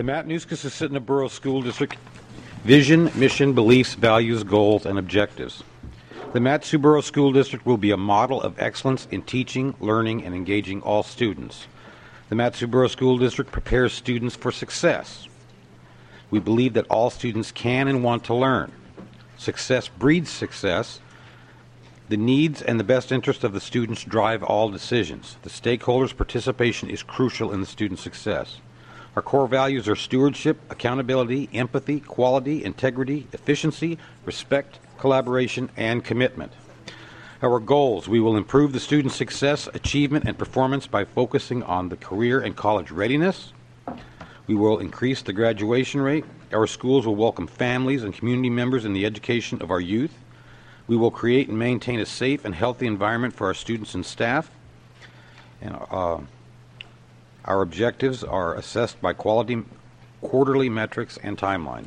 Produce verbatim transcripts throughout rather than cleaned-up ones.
The Matanuska-Susitna Borough School District vision, mission, beliefs, values, goals, and objectives. The Mat-Su Borough School District will be a model of excellence in teaching, learning, and engaging all students. The Mat-Su Borough School District prepares students for success. We believe that all students can and want to learn. Success breeds success. The needs and the best interest of the students drive all decisions. The stakeholders' participation is crucial in the student's success. Our core values are stewardship, accountability, empathy, quality, integrity, efficiency, respect, collaboration, and commitment. Our goals: we will improve the student's success, achievement, and performance by focusing on the career and college readiness. We will increase the graduation rate. Our schools will welcome families and community members in the education of our youth. We will create and maintain a safe and healthy environment for our students and staff. And uh, our objectives are assessed by quality quarterly metrics and timelines.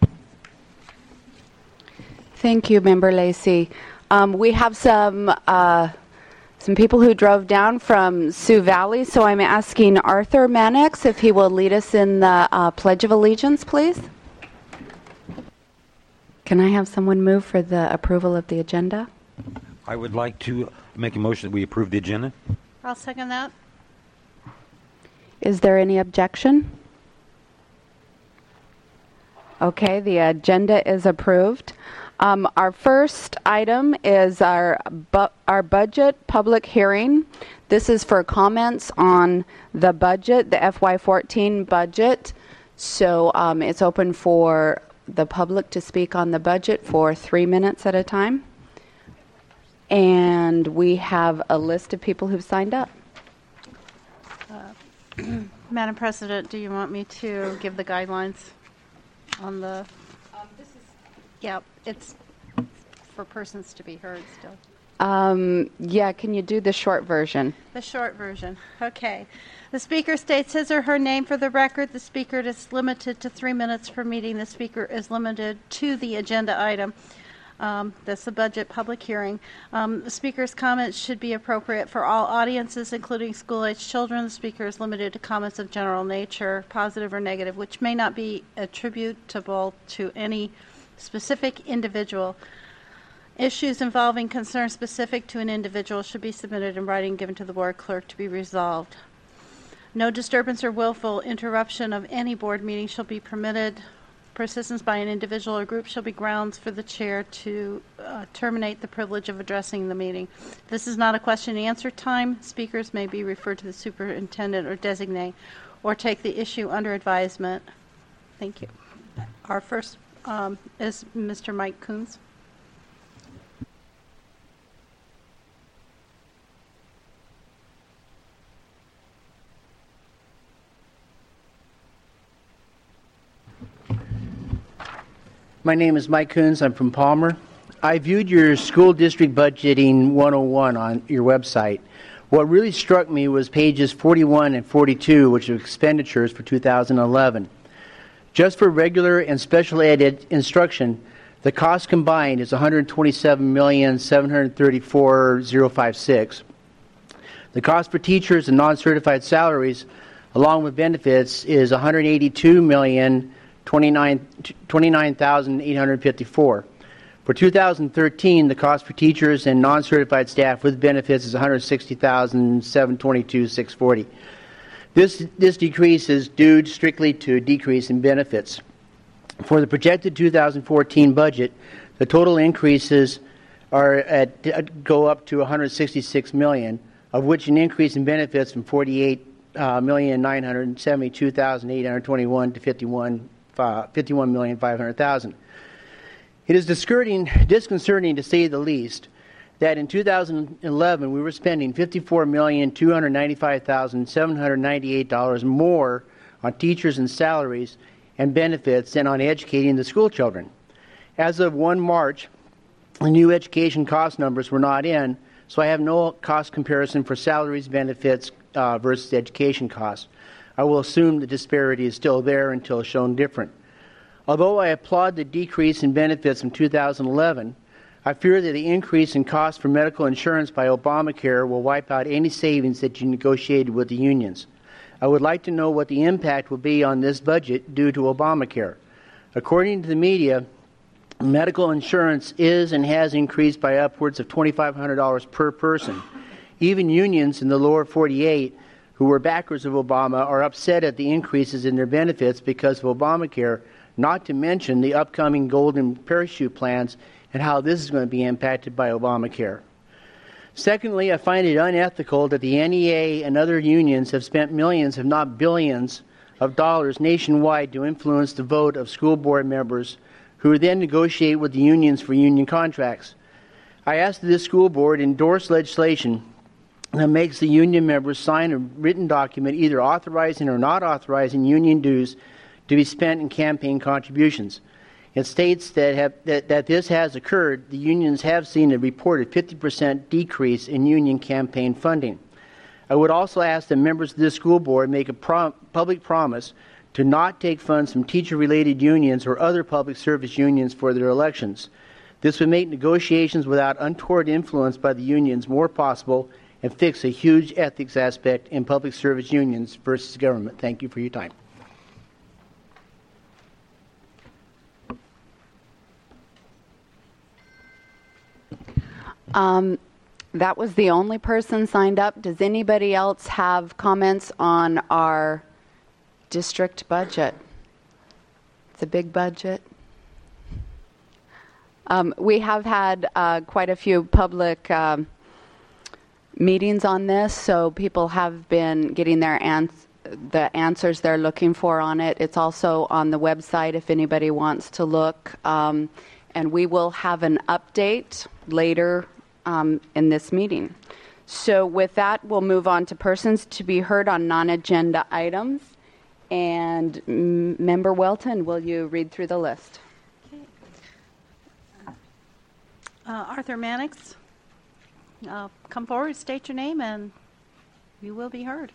Thank you, Member Lacey. Um, we have some uh, some people who drove down from Sioux Valley, so I'm asking Arthur Mannix if he will lead us in the uh, Pledge of Allegiance, please. Can I have someone move for the approval of the agenda? I would like to make a motion that we approve the agenda. I'll second that. Is there any objection? Okay, the agenda is approved. Um, our first item is our bu- our budget public hearing. This is for comments on the budget, the F Y fourteen budget. So um, it's open for the public to speak on the budget for three minutes at a time. And we have a list of people who've signed up. Madam President, do you want me to give the guidelines on the... Um, this is... Yeah, it's for persons to be heard still. Um, yeah, can you do the short version? The short version. Okay. The speaker states his or her name for the record. The speaker is limited to three minutes per meeting. The speaker is limited to the agenda item. Um, that's the budget public hearing. Um, the speaker's comments should be appropriate for all audiences, including school-age children. The speaker is limited to comments of general nature, positive or negative, which may not be attributable to any specific individual. Issues involving concerns specific to an individual should be submitted in writing, given to the board clerk to be resolved. No disturbance or willful interruption of any board meeting shall be permitted. Persistence by an individual or group shall be grounds for the chair to uh, terminate the privilege of addressing the meeting. This is not a question and answer time. Speakers may be referred to the superintendent or designate or take the issue under advisement. Thank you. Our first um, is Mister Mike Coons. My name is Mike Coons. I'm from Palmer. I viewed your school district budgeting one oh one on your website. What really struck me was pages forty-one and forty-two, which are expenditures for two thousand eleven. Just for regular and special ed, ed instruction, the cost combined is one hundred twenty-seven million seven hundred thirty-four thousand fifty-six. The cost for teachers and non-certified salaries, along with benefits, is one hundred eighty-two million twenty-nine thousand eight hundred fifty-four. For two thousand thirteen, the cost for teachers and non-certified staff with benefits is one hundred sixty thousand seven hundred twenty-two thousand six hundred forty. This this decrease is due strictly to a decrease in benefits. For the projected two thousand fourteen budget, the total increases are at go up to one hundred sixty-six million, of which an increase in benefits from forty-eight million nine hundred seventy-two thousand eight hundred twenty-one to fifty-one million five hundred thousand. It is disconcerting, disconcerting to say the least that in two thousand eleven we were spending fifty-four million two hundred ninety-five thousand seven hundred ninety-eight dollars more on teachers and salaries and benefits than on educating the school children. As of the first of March, the new education cost numbers were not in, so I have no cost comparison for salaries, benefits uh, versus education costs. I will assume the disparity is still there until shown different. Although I applaud the decrease in benefits in two thousand eleven, I fear that the increase in costs for medical insurance by Obamacare will wipe out any savings that you negotiated with the unions. I would like to know what the impact will be on this budget due to Obamacare. According to the media, medical insurance is and has increased by upwards of two thousand five hundred dollars per person. Even unions in the lower forty-eight who were backers of Obama are upset at the increases in their benefits because of Obamacare, not to mention the upcoming golden parachute plans and how this is going to be impacted by Obamacare. Secondly, I find it unethical that the N E A and other unions have spent millions, if not billions, of dollars nationwide to influence the vote of school board members who then negotiate with the unions for union contracts. I ask that this school board endorse legislation that makes the union members sign a written document either authorizing or not authorizing union dues to be spent in campaign contributions. It states that, have, that, that this has occurred. The unions have seen a reported fifty percent decrease in union campaign funding. I would also ask that members of this school board make a prom- public promise to not take funds from teacher-related unions or other public service unions for their elections. This would make negotiations without untoward influence by the unions more possible and fix a huge ethics aspect in public service unions versus government. Thank you for your time. Um, that was the only person signed up. Does anybody else have comments on our district budget? It's a big budget. Um, we have had uh, quite a few public um, meetings on this, so people have been getting their ans- the answers they're looking for on it. It's also on the website if anybody wants to look. Um, and we will have an update later um, in this meeting. So with that, we'll move on to persons to be heard on non-agenda items. And mm, Member Welton, will you read through the list? Okay. Uh, Arthur Mannix, uh, come forward, state your name, and you will be heard.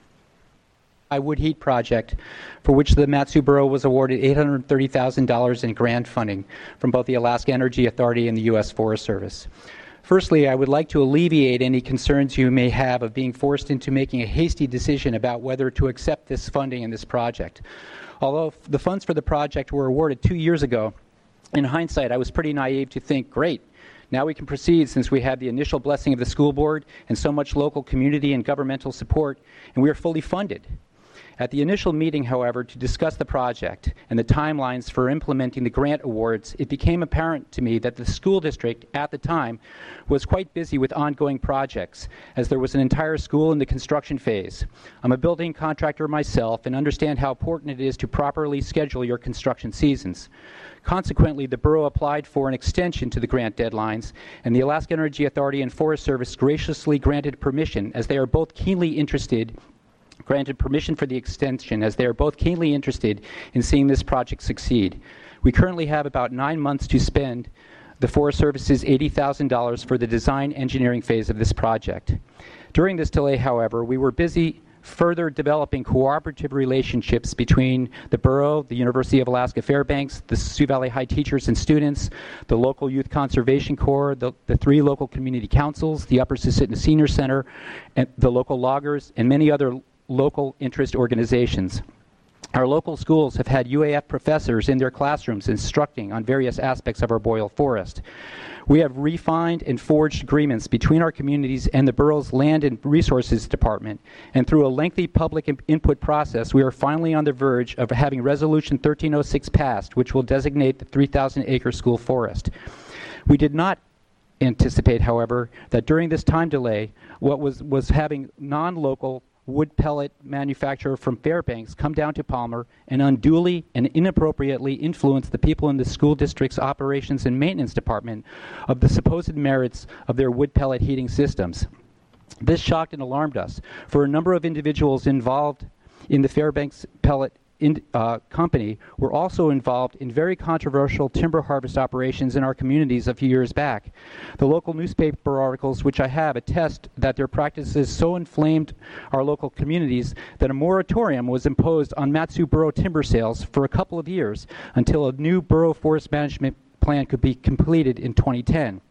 I Wood Heat Project, for which the Mat-Su Borough was awarded eight hundred thirty thousand dollars in grant funding from both the Alaska Energy Authority and the U S Forest Service. Firstly, I would like to alleviate any concerns you may have of being forced into making a hasty decision about whether to accept this funding in this project. Although the funds for the project were awarded two years ago, in hindsight, I was pretty naive to think, great, now we can proceed since we had the initial blessing of the school board and so much local community and governmental support, and we are fully funded. At the initial meeting, however, to discuss the project and the timelines for implementing the grant awards, it became apparent to me that the school district at the time was quite busy with ongoing projects, as there was an entire school in the construction phase. I'm a building contractor myself and understand how important it is to properly schedule your construction seasons. Consequently, the borough applied for an extension to the grant deadlines, and the Alaska Energy Authority and Forest Service graciously granted permission, as they are both keenly interested granted permission for the extension as they are both keenly interested in seeing this project succeed. We currently have about nine months to spend the Forest Service's eighty thousand dollars for the design engineering phase of this project. During this delay, however, we were busy further developing cooperative relationships between the borough, the University of Alaska Fairbanks, the Sioux Valley High teachers and students, the local Youth Conservation Corps, the, the three local community councils, the Upper Susitna Senior Center, and the local loggers, and many other local interest organizations. Our local schools have had U A F professors in their classrooms instructing on various aspects of our boreal forest. We have refined and forged agreements between our communities and the borough's Land and Resources Department, and through a lengthy public in- input process, we are finally on the verge of having Resolution thirteen oh six passed, which will designate the three thousand acre school forest. We did not anticipate, however, that during this time delay, what was, was having non-local wood pellet manufacturer from Fairbanks come down to Palmer and unduly and inappropriately influence the people in the school district's operations and maintenance department of the supposed merits of their wood pellet heating systems. This shocked and alarmed us, for a number of individuals involved in the Fairbanks pellet In, uh, company were also involved in very controversial timber harvest operations in our communities a few years back. The local newspaper articles which I have attest that their practices so inflamed our local communities that a moratorium was imposed on Mat-Su Borough timber sales for a couple of years until a new borough forest management plan could be completed in twenty ten.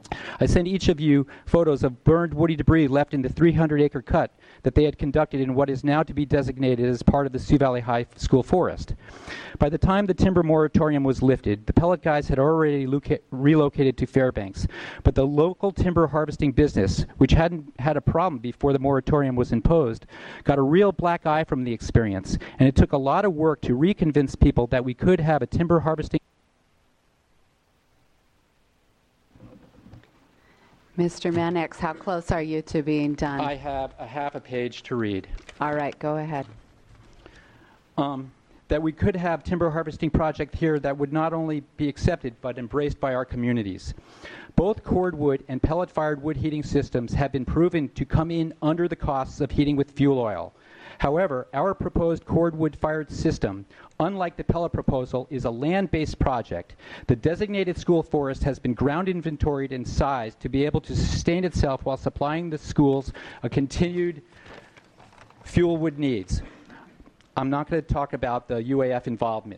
I sent each of you photos of burned woody debris left in the three hundred acre cut that they had conducted in what is now to be designated as part of the Sioux Valley High School forest. By the time the timber moratorium was lifted, the pellet guys had already loca- relocated to Fairbanks, but the local timber harvesting business, which hadn't had a problem before the moratorium was imposed, got a real black eye from the experience, and it took a lot of work to reconvince people that we could have a timber harvesting. Mister Mannix, how close are you to being done? I have a half a page to read. All right, go ahead. Um, that we could have timber harvesting project here that would not only be accepted but embraced by our communities. Both cordwood and pellet-fired wood heating systems have been proven to come in under the costs of heating with fuel oil. However, our proposed cordwood-fired system, unlike the pellet proposal, is a land-based project. The designated school forest has been ground inventoried and sized to be able to sustain itself while supplying the schools a continued fuel wood needs. I'm not going to talk about the U A F involvement.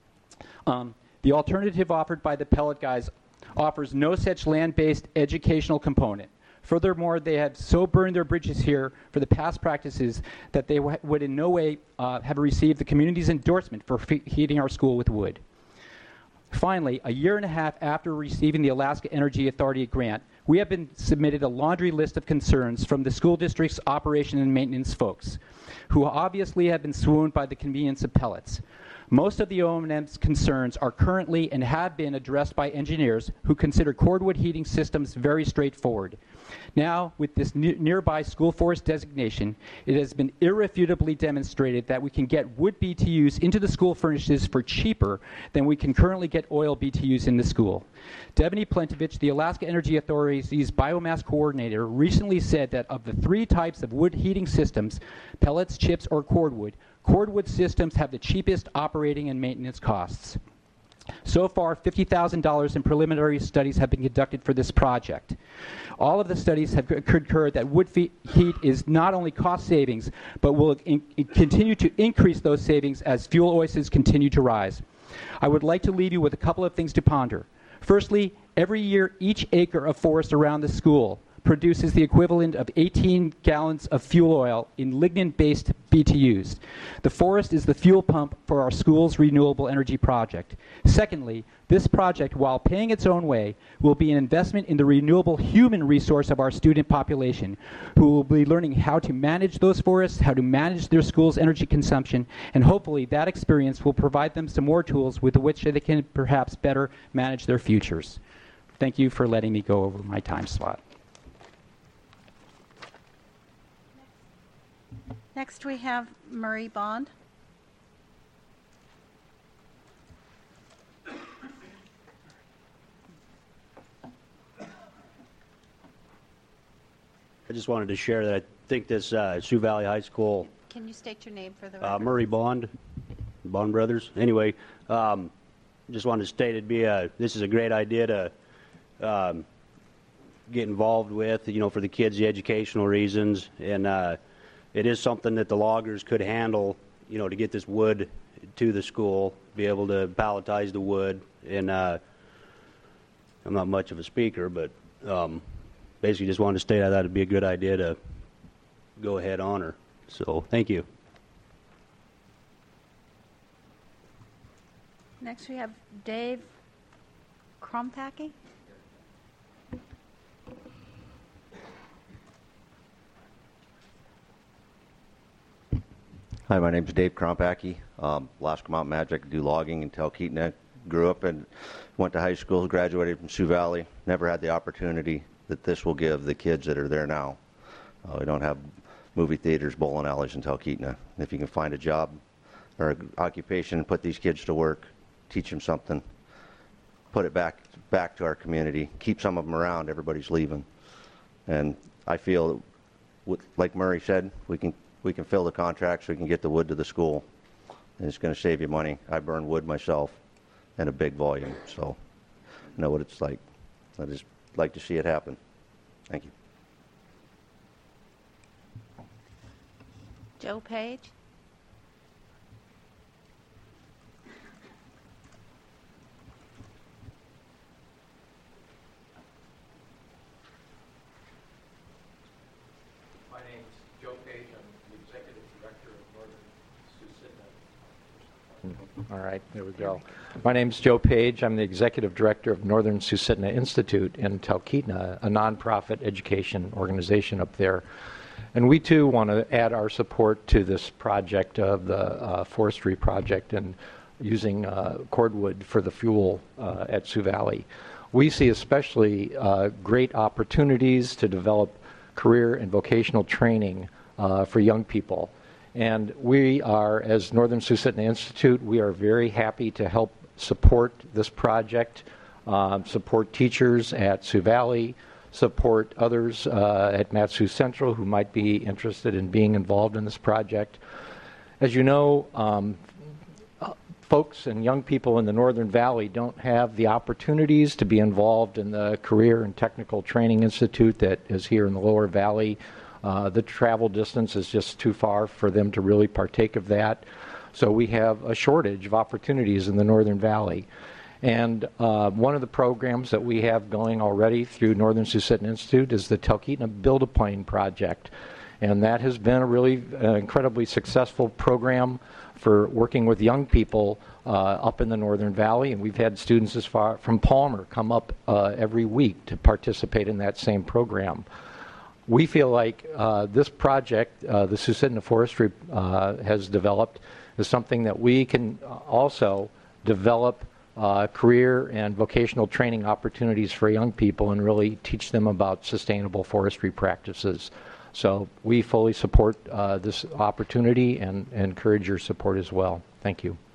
Um, the alternative offered by the pellet guys offers no such land-based educational component. Furthermore, they have so burned their bridges here for the past practices that they w- would in no way uh, have received the community's endorsement for f- heating our school with wood. Finally, a year and a half after receiving the Alaska Energy Authority grant, we have been submitted a laundry list of concerns from the school district's operation and maintenance folks, who obviously have been swooned by the convenience of pellets. Most of the O and M's concerns are currently and have been addressed by engineers who consider cordwood heating systems very straightforward. Now, with this ne- nearby school forest designation, it has been irrefutably demonstrated that we can get wood B T Us into the school furnaces for cheaper than we can currently get oil B T Us in the school. Devony Plentovich, the Alaska Energy Authority's biomass coordinator, recently said that of the three types of wood heating systems, pellets, chips, or cordwood, cordwood systems have the cheapest operating and maintenance costs. So far, fifty thousand dollars in preliminary studies have been conducted for this project. All of the studies have concurred that wood fe- heat is not only cost savings, but will in- continue to increase those savings as fuel oils continue to rise. I would like to leave you with a couple of things to ponder. Firstly, every year, each acre of forest around the school produces the equivalent of eighteen gallons of fuel oil in lignin-based B T Us. The forest is the fuel pump for our school's renewable energy project. Secondly, this project, while paying its own way, will be an investment in the renewable human resource of our student population, who will be learning how to manage those forests, how to manage their school's energy consumption, and hopefully that experience will provide them some more tools with which they can perhaps better manage their futures. Thank you for letting me go over my time slot. Next, we have Murray Bond. I just wanted to share that I think this uh, Sioux Valley High School, Can you state your name for the uh, record? Murray Bond, Bond Brothers. Anyway, um, just wanted to state it'd be a, this is a great idea to um, get involved with, you know, for the kids, the educational reasons, and uh, it is something that the loggers could handle, you know, to get this wood to the school, be able to palletize the wood, and uh, I'm not much of a speaker, but um, basically just wanted to state I thought it'd be a good idea to go ahead on her. So thank you. Next, we have Dave Krompacki. Hi, my name is Dave Krompacki. Um, Alaska Mountain Magic, do logging in Talkeetna. Grew up and went to high school, graduated from Sioux Valley. Never had the opportunity that this will give the kids that are there now. Uh, we don't have movie theaters, bowling alleys in Talkeetna. If you can find a job or an occupation and put these kids to work, teach them something, put it back back to our community, keep some of them around, everybody's leaving. And I feel, with, like Murray said, we can we can fill the contracts, we can get the wood to the school, and it's going to save you money. I burn wood myself in a big volume, so I know what it's like. I just like to see it happen. Thank you. Joe Page. All right, there we go. My name's Joe Page. I'm the Executive Director of Northern Susitna Institute in Talkeetna, a nonprofit education organization up there. And we too want to add our support to this project of the uh, forestry project and using uh, cordwood for the fuel uh, at Sioux Valley. We see especially uh, great opportunities to develop career and vocational training uh, for young people. And we are, as Northern Susitna Institute, we are very happy to help support this project, um, support teachers at Sioux Valley, support others uh, at Mat-Su Central who might be interested in being involved in this project. As you know, um, folks and young people in the Northern Valley don't have the opportunities to be involved in the Career and Technical Training Institute that is here in the Lower Valley. Uh, the travel distance is just too far for them to really partake of that. So we have a shortage of opportunities in the Northern Valley. And uh, one of the programs that we have going already through Northern Susitna Institute is the Talkeetna Build-A-Plane project. And that has been a really uh, incredibly successful program for working with young people uh, up in the Northern Valley. And we've had students as far from Palmer come up uh, every week to participate in that same program. We feel like uh, this project, uh, the Susitna Forestry uh, has developed, is something that we can also develop uh, career and vocational training opportunities for young people and really teach them about sustainable forestry practices. So we fully support uh, this opportunity and, and encourage your support as well. Thank you.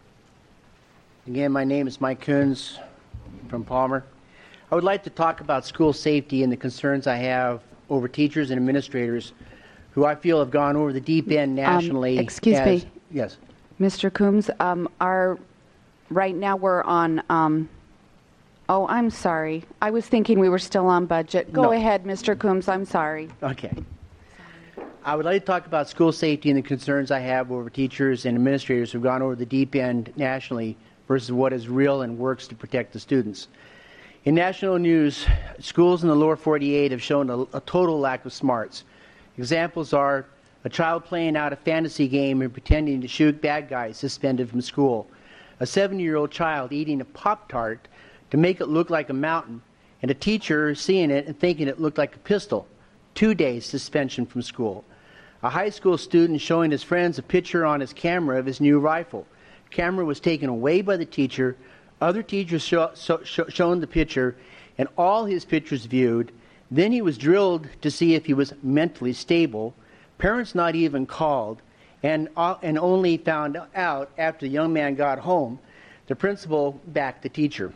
Again, my name is Mike Coons from Palmer. I would like to talk about school safety and the concerns I have over teachers and administrators who I feel have gone over the deep end nationally. Um, excuse as, me. Yes. Mister Coombs, um, our, right now we're on, um, oh, I'm sorry. I was thinking we were still on budget. Go No. ahead, Mister Coombs, I'm sorry. Okay. I would like to talk about school safety and the concerns I have over teachers and administrators who've gone over the deep end nationally versus what is real and works to protect the students. In national news, schools in the lower forty-eight have shown a, a total lack of smarts. Examples are a child playing out a fantasy game and pretending to shoot bad guys suspended from school, a seven-year-old child eating a Pop-Tart to make it look like a mountain, and a teacher seeing it and thinking it looked like a pistol, two days suspension from school. A high school student showing his friends a picture on his camera of his new rifle. Camera was taken away by the teacher. Other teachers show, so, show, shown the picture, and all his pictures viewed. Then he was drilled to see if he was mentally stable. Parents not even called, and, uh, and only found out after the young man got home. The principal backed the teacher.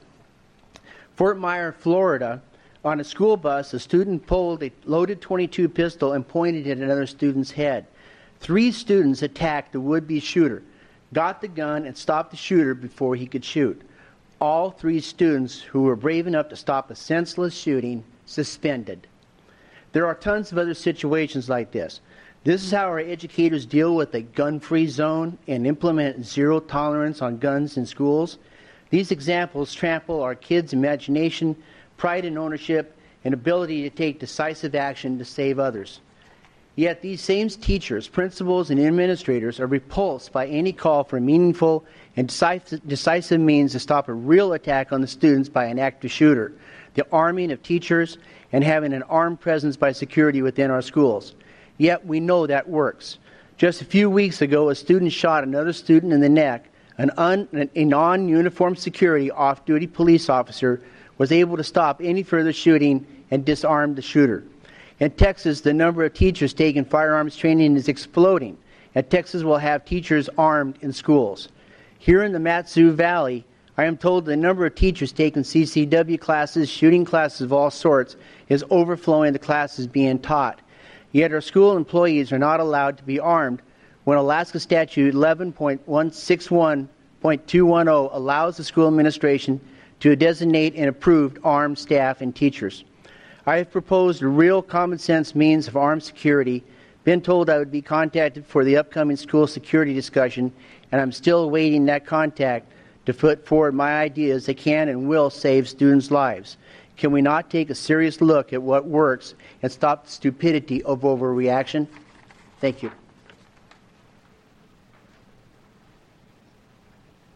Fort Myers, Florida, on a school bus, a student pulled a loaded twenty-two pistol and pointed it at another student's head. Three students attacked the would-be shooter, got the gun, and stopped the shooter before he could shoot. All three students who were brave enough to stop a senseless shooting suspended. There are tons of other situations like this. This is how our educators deal with a gun-free zone and implement zero tolerance on guns in schools. These examples trample our kids' imagination, pride in ownership, and ability to take decisive action to save others. Yet these same teachers, principals, and administrators are repulsed by any call for meaningful and decisive means to stop a real attack on the students by an active shooter, the arming of teachers, and having an armed presence by security within our schools. Yet we know that works. Just a few weeks ago, a student shot another student in the neck. An un, a non-uniformed security off-duty police officer was able to stop any further shooting and disarm the shooter. In Texas, the number of teachers taking firearms training is exploding, and Texas will have teachers armed in schools. Here in the Mat-Su Valley, I am told the number of teachers taking C C W classes, shooting classes of all sorts, is overflowing the classes being taught. Yet our school employees are not allowed to be armed when Alaska Statute eleven point one sixty-one point two ten allows the school administration to designate and approve armed staff and teachers. I have proposed a real common sense means of armed security, been told I would be contacted for the upcoming school security discussion, and I'm still awaiting that contact to put forward my ideas that can and will save students' lives. Can we not take a serious look at what works and stop the stupidity of overreaction? Thank you.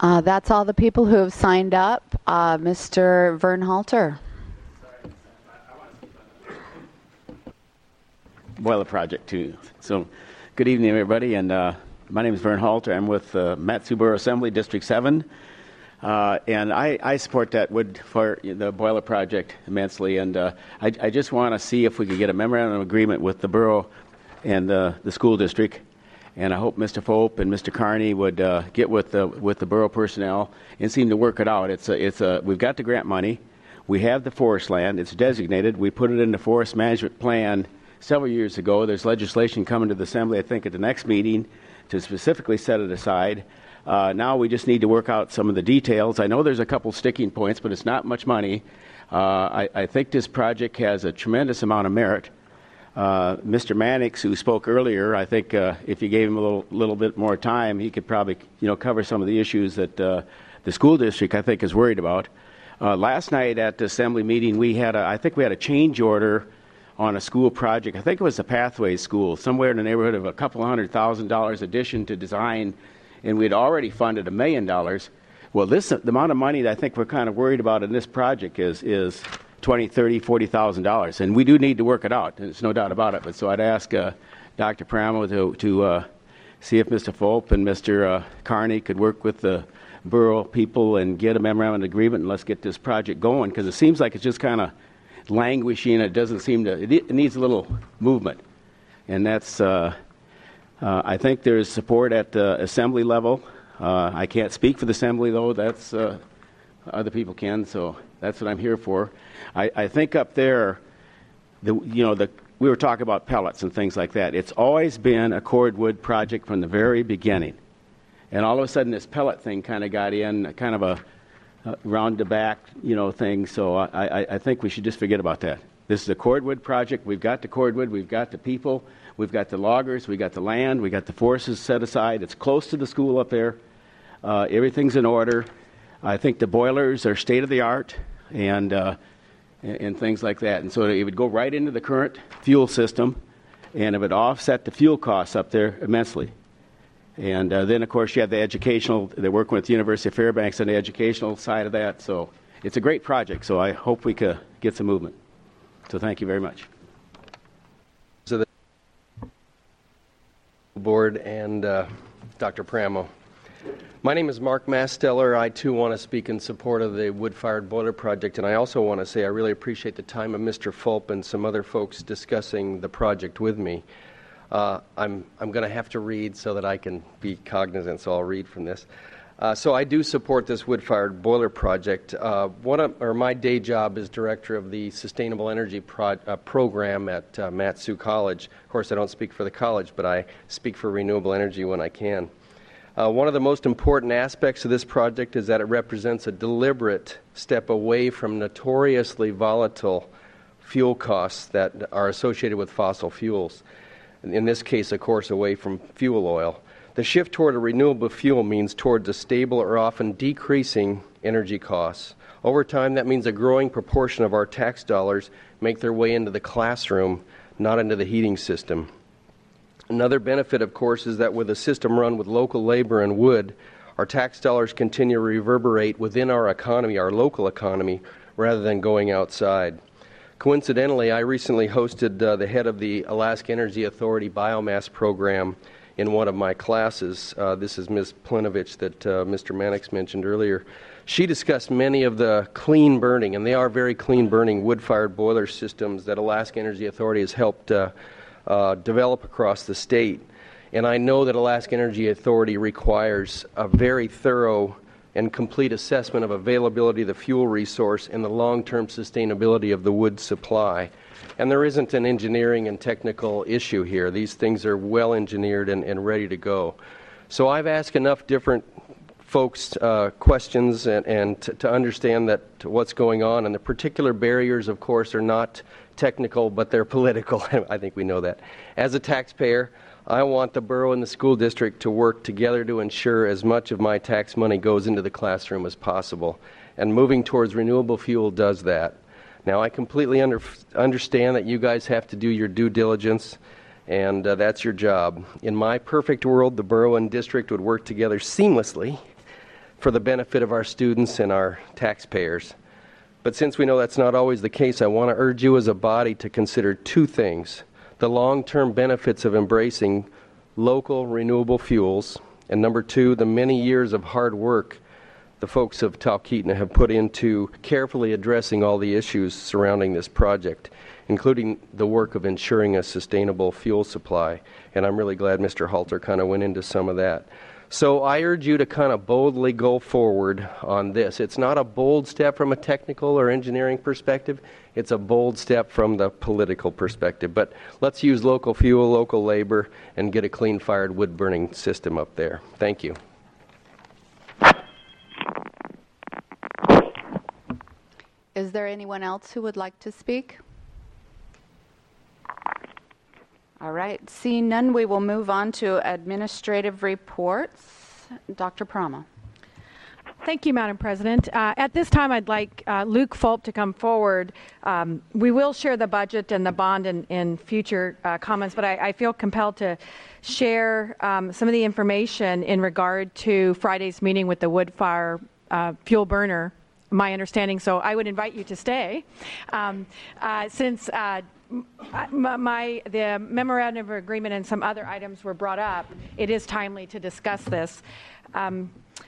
Uh, that's all the people who have signed up. Uh, Mister Vernhalter. Boiler project too. So, good evening, everybody. And uh, my name is Vern Halter. I'm with uh, Mat-Su Borough Assembly, District seven. Uh, and I, I support that wood for the boiler project immensely. And uh, I, I just want to see if we could get a memorandum of agreement with the borough and uh, the school district. And I hope Mister Fope and Mister Carney would uh, get with the with the borough personnel and seem to work it out. It's a, it's a, we've got the grant money. We have the forest land. It's designated. We put it in the forest management plan several years ago. There's legislation coming to the Assembly, I think, at the next meeting to specifically set it aside. Uh, now we just need to work out some of the details. I know there's a couple sticking points, but it's not much money. Uh, I, I think this project has a tremendous amount of merit. Uh, Mister Mannix, who spoke earlier, I think uh, if you gave him a little, little bit more time, he could probably, you know, cover some of the issues that uh, the school district, I think, is worried about. Uh, last night at the Assembly meeting, we had, a, I think, we had a change order on a school project. I think it was the Pathways School, somewhere in the neighborhood of a couple hundred thousand dollars addition to design, and we'd already funded a million dollars. Well, this the amount of money that I think we're kind of worried about in this project is is twenty, thirty, forty thousand dollars, and we do need to work it out. There's no doubt about it. But so I'd ask uh, Doctor Pramo to to uh, see if Mister Fope and Mister Uh, Carney could work with the borough people and get a memorandum of agreement, and let's get this project going, because it seems like it's just kind of languishing. It doesn't seem to. It, it needs a little movement, and that's. Uh, uh, I think there's support at the assembly level. Uh, I can't speak for the assembly though. That's uh, other people can. So that's what I'm here for. I, I think up there, the you know the we were talking about pellets and things like that. It's always been a cordwood project from the very beginning, and all of a sudden this pellet thing kind of got in, kind of a Uh, round the back, you know, thing. So I, I, I think we should just forget about that. This is a cordwood project. We've got the cordwood. We've got the people. We've got the loggers. We've got the land. We've got the forces set aside. It's close to the school up there. Uh, everything's in order. I think the boilers are state of the art and, uh, and and things like that. And so it would go right into the current fuel system, and it would offset the fuel costs up there immensely. And uh, then, of course, you have the educational. They're working with the University of Fairbanks on the educational side of that. So it's a great project. So I hope we could get some movement. So thank you very much. So the board and uh, Doctor Pramo. My name is Mark Masteller. I, too, want to speak in support of the wood-fired boiler project. And I also want to say I really appreciate the time of Mister Fulp and some other folks discussing the project with me. Uh, I'm, I'm going to have to read so that I can be cognizant, so I'll read from this. Uh, so I do support this wood-fired boiler project. Uh, one of, or my day job is director of the Sustainable Energy pro, uh, Program at uh, Mat-Su College. Of course, I don't speak for the college, but I speak for renewable energy when I can. Uh, one of the most important aspects of this project is that it represents a deliberate step away from notoriously volatile fuel costs that are associated with fossil fuels. In this case, of course, away from fuel oil. The shift toward a renewable fuel means towards a stable or often decreasing energy costs. Over time, that means a growing proportion of our tax dollars make their way into the classroom, not into the heating system. Another benefit, of course, is that with a system run with local labor and wood, our tax dollars continue to reverberate within our economy, our local economy, rather than going outside. Coincidentally, I recently hosted uh, the head of the Alaska Energy Authority biomass program in one of my classes. Uh, this is Miz Plinovich that uh, Mister Mannix mentioned earlier. She discussed many of the clean burning, and they are very clean burning wood-fired boiler systems that Alaska Energy Authority has helped uh, uh, develop across the state. And I know that Alaska Energy Authority requires a very thorough and complete assessment of availability of the fuel resource and the long-term sustainability of the wood supply. And there isn't an engineering and technical issue here. These things are well engineered and, and ready to go. So I've asked enough different folks uh, questions and, and to, to understand that what's going on. And the particular barriers, of course, are not technical, but they're political. I think we know that. As a taxpayer, I want the borough and the school district to work together to ensure as much of my tax money goes into the classroom as possible. And moving towards renewable fuel does that. Now, I completely under, understand that you guys have to do your due diligence, and uh, that's your job. In my perfect world, the borough and district would work together seamlessly for the benefit of our students and our taxpayers. But since we know that's not always the case, I want to urge you as a body to consider two things: the long-term benefits of embracing local renewable fuels, and number two, the many years of hard work the folks of Talkeetna have put into carefully addressing all the issues surrounding this project, including the work of ensuring a sustainable fuel supply. And I'm really glad Mister Halter kind of went into some of that. So I urge you to kind of boldly go forward on this. It's not a bold step from a technical or engineering perspective. It's a bold step from the political perspective. But let's use local fuel, local labor, and get a clean-fired wood-burning system up there. Thank you. Is there anyone else who would like to speak? All right. Seeing none, we will move on to administrative reports. Doctor Prama. Thank you, Madam President. Uh, at this time, I'd like uh, Luke Fulp to come forward. Um, we will share the budget and the bond in, in future uh, comments, but I, I feel compelled to share um, some of the information in regard to Friday's meeting with the wood fire uh, fuel burner, my understanding. So I would invite you to stay. Um, uh, since uh, my, my the memorandum of agreement and some other items were brought up, it is timely to discuss this. Um,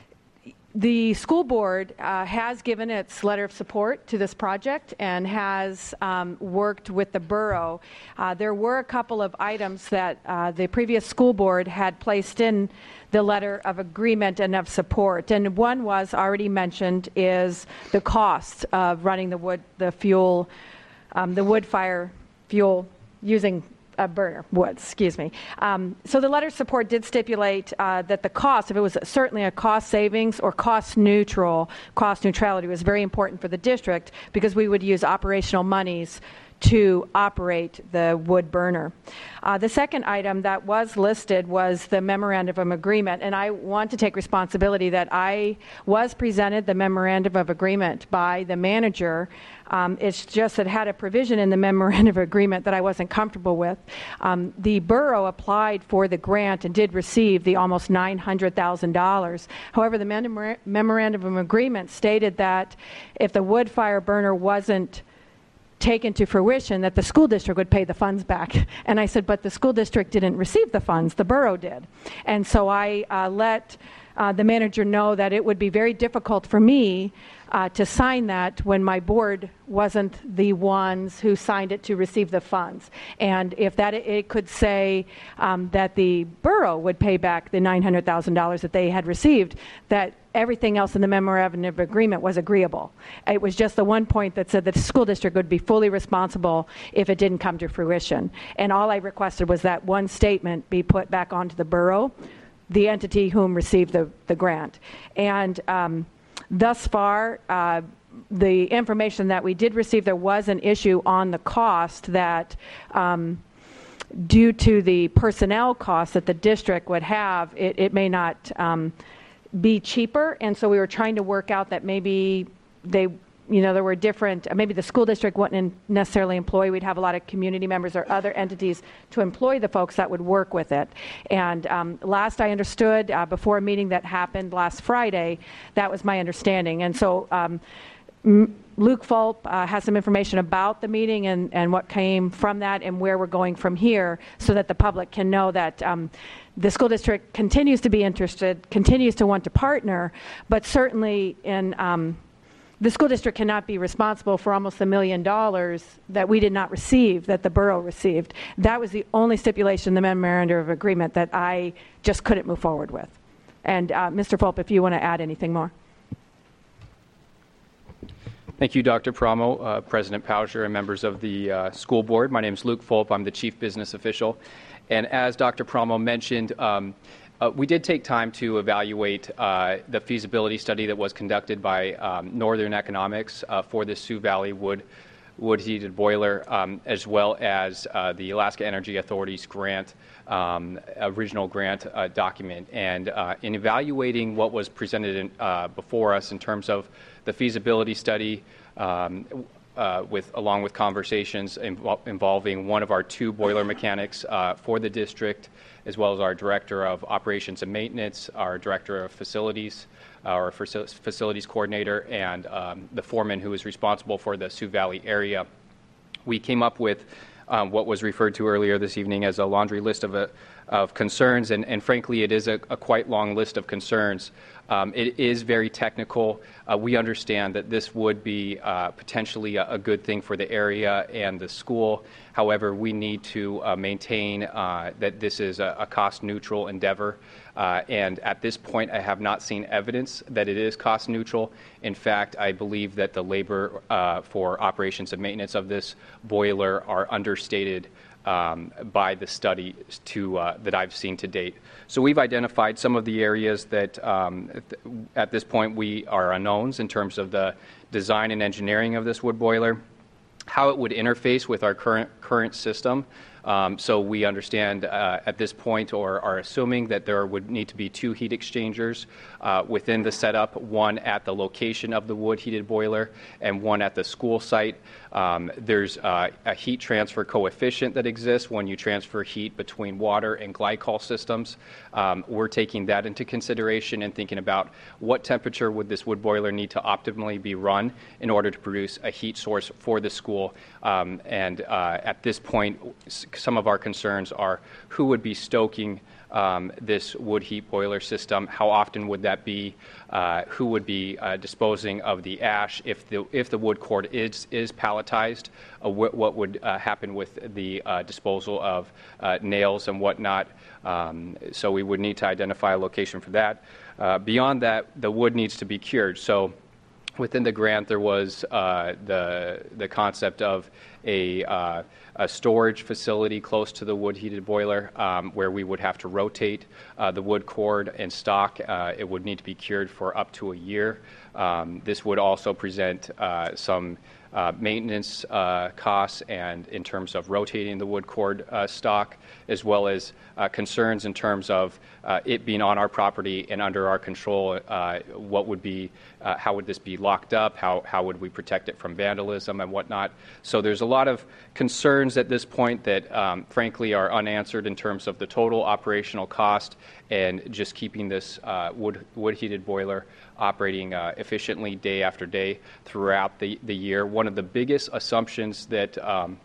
The school board uh, has given its letter of support to this project and has um, worked with the borough. Uh, there were a couple of items that uh, the previous school board had placed in the letter of agreement and of support. And one was already mentioned is the cost of running the wood, the fuel, um, the wood fire fuel using a burner, wood, excuse me. Um, so the letter of support did stipulate uh, that the cost, if it was certainly a cost savings or cost neutral, cost neutrality was very important for the district because we would use operational monies to operate the wood burner. Uh, the second item that was listed was the memorandum of agreement, and I want to take responsibility that I was presented the memorandum of agreement by the manager. Um, it's just that it had a provision in the memorandum of agreement that I wasn't comfortable with. Um, the borough applied for the grant and did receive the almost nine hundred thousand dollars. However, the mem- memorandum of agreement stated that if the wood fire burner wasn't taken to fruition, that the school district would pay the funds back. And I said, but the school district didn't receive the funds, the borough did. And so I uh, let uh, the manager know that it would be very difficult for me uh, to sign that when my board wasn't the ones who signed it to receive the funds. And if that it could say um, that the borough would pay back the nine hundred thousand dollars that they had received, that everything else in the memorandum of agreement was agreeable. It was just the one point that said that the school district would be fully responsible if it didn't come to fruition. And all I requested was that one statement be put back onto the borough, the entity whom received the, the grant. And um, thus far, uh, the information that we did receive, there was an issue on the cost that um, due to the personnel costs that the district would have, it, it may not um, be cheaper, and so we were trying to work out that maybe they, you know, there were different, maybe the school district wouldn't necessarily employ, we'd have a lot of community members or other entities to employ the folks that would work with it. And um, last I understood, uh, before a meeting that happened last Friday, that was my understanding. And so um, M- Luke Fulp uh, has some information about the meeting and, and what came from that and where we're going from here so that the public can know that um, the school district continues to be interested, continues to want to partner, but certainly in um, the school district cannot be responsible for almost a million dollars that we did not receive, that the borough received. That was the only stipulation in the memorandum of agreement that I just couldn't move forward with. And uh, Mister Fulp, if you want to add anything more. Thank you, Doctor Pramo, uh, President Pauger, and members of the uh, school board. My name is Luke Fulp. I'm the chief business official. And as Doctor Pramo mentioned, um, uh, we did take time to evaluate uh, the feasibility study that was conducted by um, Northern Economics uh, for the Sioux Valley wood wood heated boiler, um, as well as uh, the Alaska Energy Authority's grant, um, original grant uh, document. And uh, in evaluating what was presented in, uh, before us in terms of the feasibility study, um, uh, with along with conversations invol- involving one of our two boiler mechanics uh, for the district, as well as our director of operations and maintenance, our director of facilities, our facilities coordinator, and um, the foreman who is responsible for the Sioux Valley area. We came up with um, what was referred to earlier this evening as a laundry list of, a, of concerns, and, and frankly, it is a, a quite long list of concerns. Um, it is very technical. Uh, we understand that this would be uh, potentially a, a good thing for the area and the school. However, we need to uh, maintain uh, that this is a, a cost-neutral endeavor. Uh, and at this point, I have not seen evidence that it is cost-neutral. In fact, I believe that the labor uh, for operations and maintenance of this boiler are understated Um, by the study to, uh, that I've seen to date. So we've identified some of the areas that um, th- at this point we are unknowns in terms of the design and engineering of this wood boiler, how it would interface with our current current system. Um, so we understand uh, at this point, or are assuming, that there would need to be two heat exchangers uh, within the setup, one at the location of the wood heated boiler and one at the school site. Um, there's uh, a heat transfer coefficient that exists when you transfer heat between water and glycol systems. Um, we're taking that into consideration and thinking about what temperature would this wood boiler need to optimally be run in order to produce a heat source for the school. Um, and uh, at this point, some of our concerns are who would be stoking um, this wood heat boiler system, how often would that be, uh, who would be uh, disposing of the ash if the if the wood cord is is palletized, uh, wh- what would uh, happen with the uh, disposal of uh, nails and whatnot. Um, so we would need to identify a location for that. Uh, beyond that, the wood needs to be cured. So within the grant, there was uh, the the concept of a, uh, a storage facility close to the wood heated boiler um, where we would have to rotate uh, the wood cord and stock. Uh, it would need to be cured for up to a year. Um, this would also present uh, some Uh, maintenance uh, costs, and in terms of rotating the wood cord uh, stock, as well as uh, concerns in terms of uh, it being on our property and under our control. Uh, what would be, uh, how would this be locked up? How how would we protect it from vandalism and whatnot? So there's a lot of concerns at this point that, um, frankly, are unanswered in terms of the total operational cost and just keeping this uh, wood wood heated boiler operating uh, efficiently day after day throughout the, the year. One of the biggest assumptions that, um,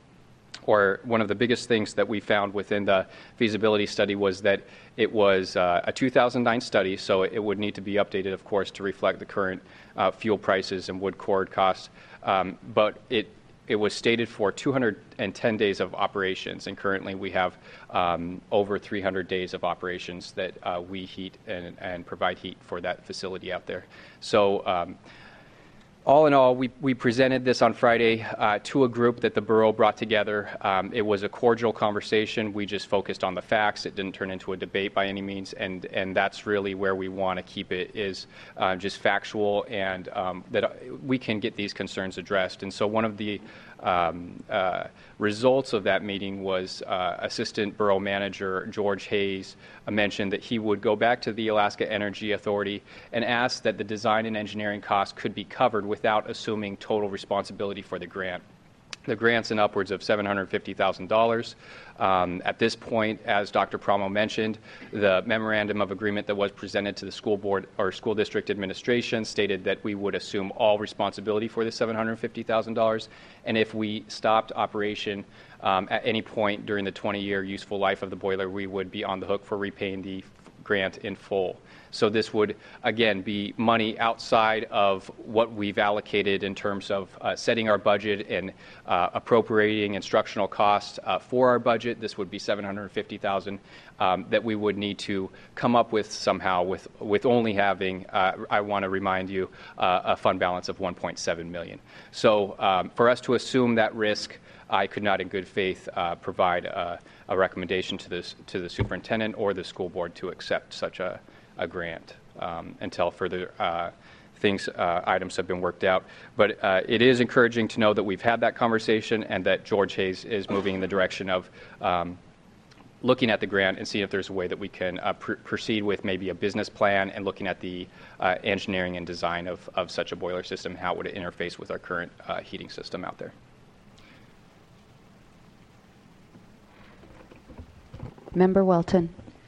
or one of the biggest things that we found within the feasibility study was that it was uh, a two thousand nine study, so it would need to be updated, of course, to reflect the current uh, fuel prices and wood cord costs. Um, but it It was stated for two hundred ten days of operations, and currently we have um, over three hundred days of operations that uh, we heat and, and provide heat for that facility out there. So um, all in all, we, we presented this on Friday uh, to a group that the borough brought together. Um, it was a cordial conversation. We just focused on the facts. It didn't turn into a debate by any means, and, and that's really where we want to keep it, is uh, just factual, and um, that we can get these concerns addressed. And so one of the um, uh, results of that meeting was uh, Assistant Borough Manager George Hayes uh, mentioned that he would go back to the Alaska Energy Authority and ask that the design and engineering costs could be covered without assuming total responsibility for the grant. The grant's in upwards of seven hundred fifty thousand dollars. Um, at this point, as Doctor Promo mentioned, the memorandum of agreement that was presented to the school board or school district administration stated that we would assume all responsibility for the seven hundred fifty thousand dollars, and if we stopped operation um, at any point during the twenty-year useful life of the boiler, we would be on the hook for repaying the grant in full. So this would, again, be money outside of what we've allocated in terms of uh, setting our budget and uh, appropriating instructional costs uh, for our budget. This would be seven hundred fifty thousand dollars um, that we would need to come up with somehow with, with only having, uh, I want to remind you, uh, a fund balance of one point seven million dollars. So um, for us to assume that risk, I could not in good faith uh, provide a, a recommendation to, this, to the superintendent or the school board to accept such a a grant um, until further uh, things, uh, items have been worked out. But uh, it is encouraging to know that we've had that conversation and that George Hayes is moving in the direction of um, looking at the grant and seeing if there's a way that we can uh, pr- proceed with maybe a business plan and looking at the uh, engineering and design of, of such a boiler system, how it would interface with our current uh, heating system out there. Member Welton.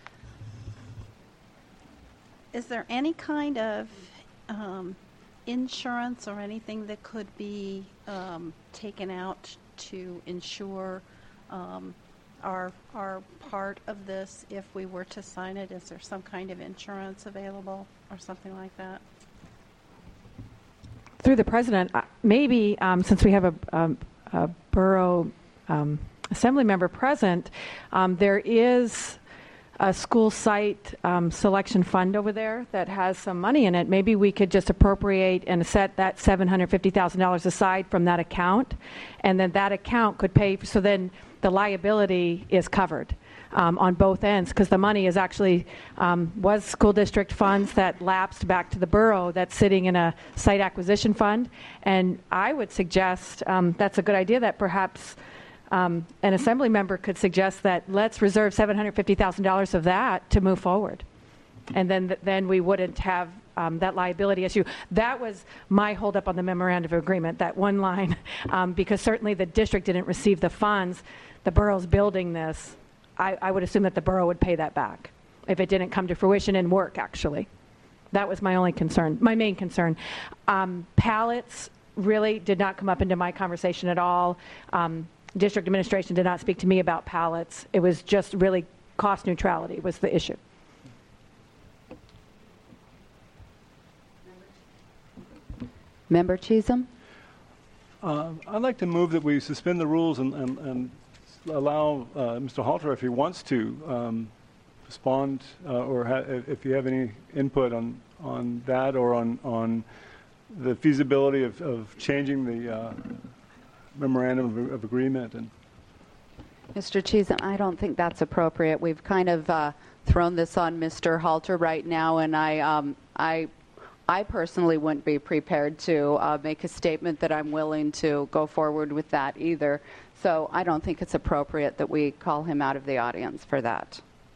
Is there any kind of um, insurance or anything that could be um, taken out to ensure um, our our part of this if we were to sign it? Is there some kind of insurance available or something like that? Through the president, uh, maybe um, since we have a, um, a borough um, assembly member present, um, there is a school site um, selection fund over there that has some money in it. Maybe we could just appropriate and set that seven hundred fifty thousand dollars aside from that account, and then that account could pay, so then the liability is covered um, on both ends, because the money is actually um, was school district funds that lapsed back to the borough that's sitting in a site acquisition fund. And I would suggest um, that's a good idea, that perhaps Um, an assembly member could suggest that let's reserve seven hundred fifty thousand dollars of that to move forward. And then th- then we wouldn't have um, that liability issue. That was my holdup on the memorandum of agreement, that one line, um, because certainly the district didn't receive the funds. The borough's building this. I, I would assume that the borough would pay that back if it didn't come to fruition and work, actually. That was my only concern, my main concern. Um, pallets really did not come up into my conversation at all. Um, District administration did not speak to me about pallets. It was just really cost neutrality was the issue. Member Cheatham? Uh, I'd like to move that we suspend the rules and, and, and allow uh, Mister Halter, if he wants to, um, respond uh, or ha- if you have any input on, on that or on, on the feasibility of, of changing the uh, memorandum of, of agreement. And Mister Cheatham, I don't think that's appropriate. We've kind of uh, thrown this on Mister Halter right now, and I, um, I, I personally wouldn't be prepared to uh, make a statement that I'm willing to go forward with that either. So I don't think it's appropriate that we call him out of the audience for that.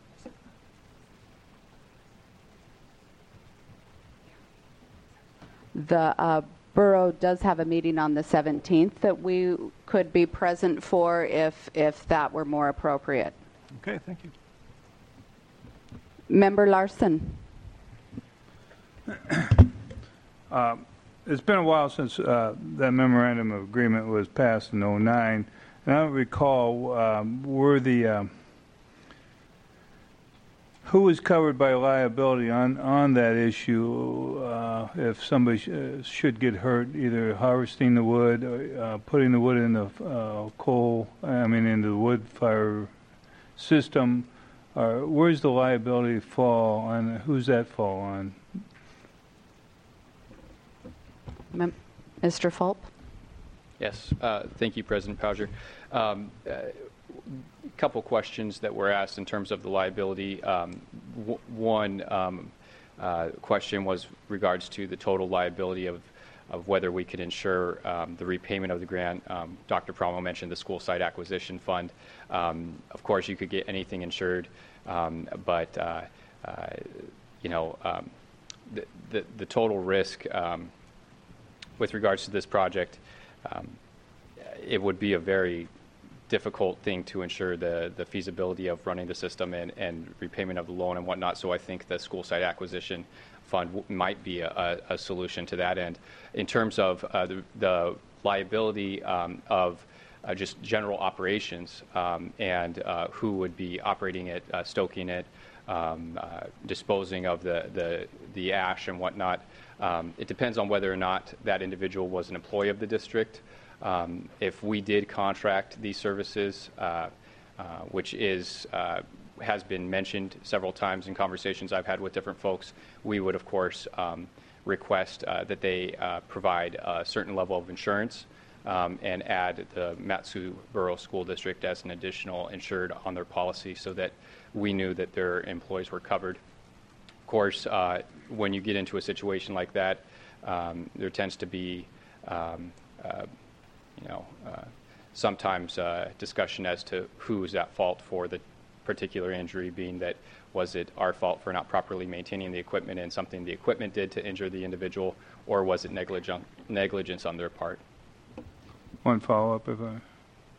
The uh, borough does have a meeting on the seventeenth that we could be present for if if that were more appropriate. okay, thank you. Member Larson. Uh, it's been a while since uh, that memorandum of agreement was passed in oh nine, and I don't recall um, were the um, who was covered by liability on, on that issue uh, if somebody sh- uh, should get hurt, either harvesting the wood or uh, putting the wood in the uh, coal, I mean into the wood fire system, or where's the liability fall on, who's that fall on? Mem- Mister Fulp? Yes, uh, thank you, President Pauger. Um, uh, couple questions that were asked in terms of the liability. Um, w- one um, uh, question was regards to the total liability of, of whether we could ensure um, the repayment of the grant. Um, Doctor Promo mentioned the school site acquisition fund. Um, of course, you could get anything insured, um, but uh, uh, you know um, the, the the total risk um, with regards to this project, um, it would be a very difficult thing to ensure the, the feasibility of running the system and, and repayment of the loan and whatnot. So I think the school site acquisition fund w- might be a, a, a solution to that end. In terms of uh, the, the liability um, of uh, just general operations um, and uh, who would be operating it, uh, stoking it, um, uh, disposing of the, the, the ash and whatnot, um, it depends on whether or not that individual was an employee of the district. Um, if we did contract these services, uh, uh, which is uh, has been mentioned several times in conversations I've had with different folks, we would, of course, um, request uh, that they uh, provide a certain level of insurance um, and add the Mat-Su Borough School District as an additional insured on their policy so that we knew that their employees were covered. Of course, uh, when you get into a situation like that, um, there tends to be um, uh, you know, uh, sometimes uh, discussion as to who is at fault for the particular injury being that was it our fault for not properly maintaining the equipment and something the equipment did to injure the individual, or was it negligent, negligence on their part? One follow-up, if I...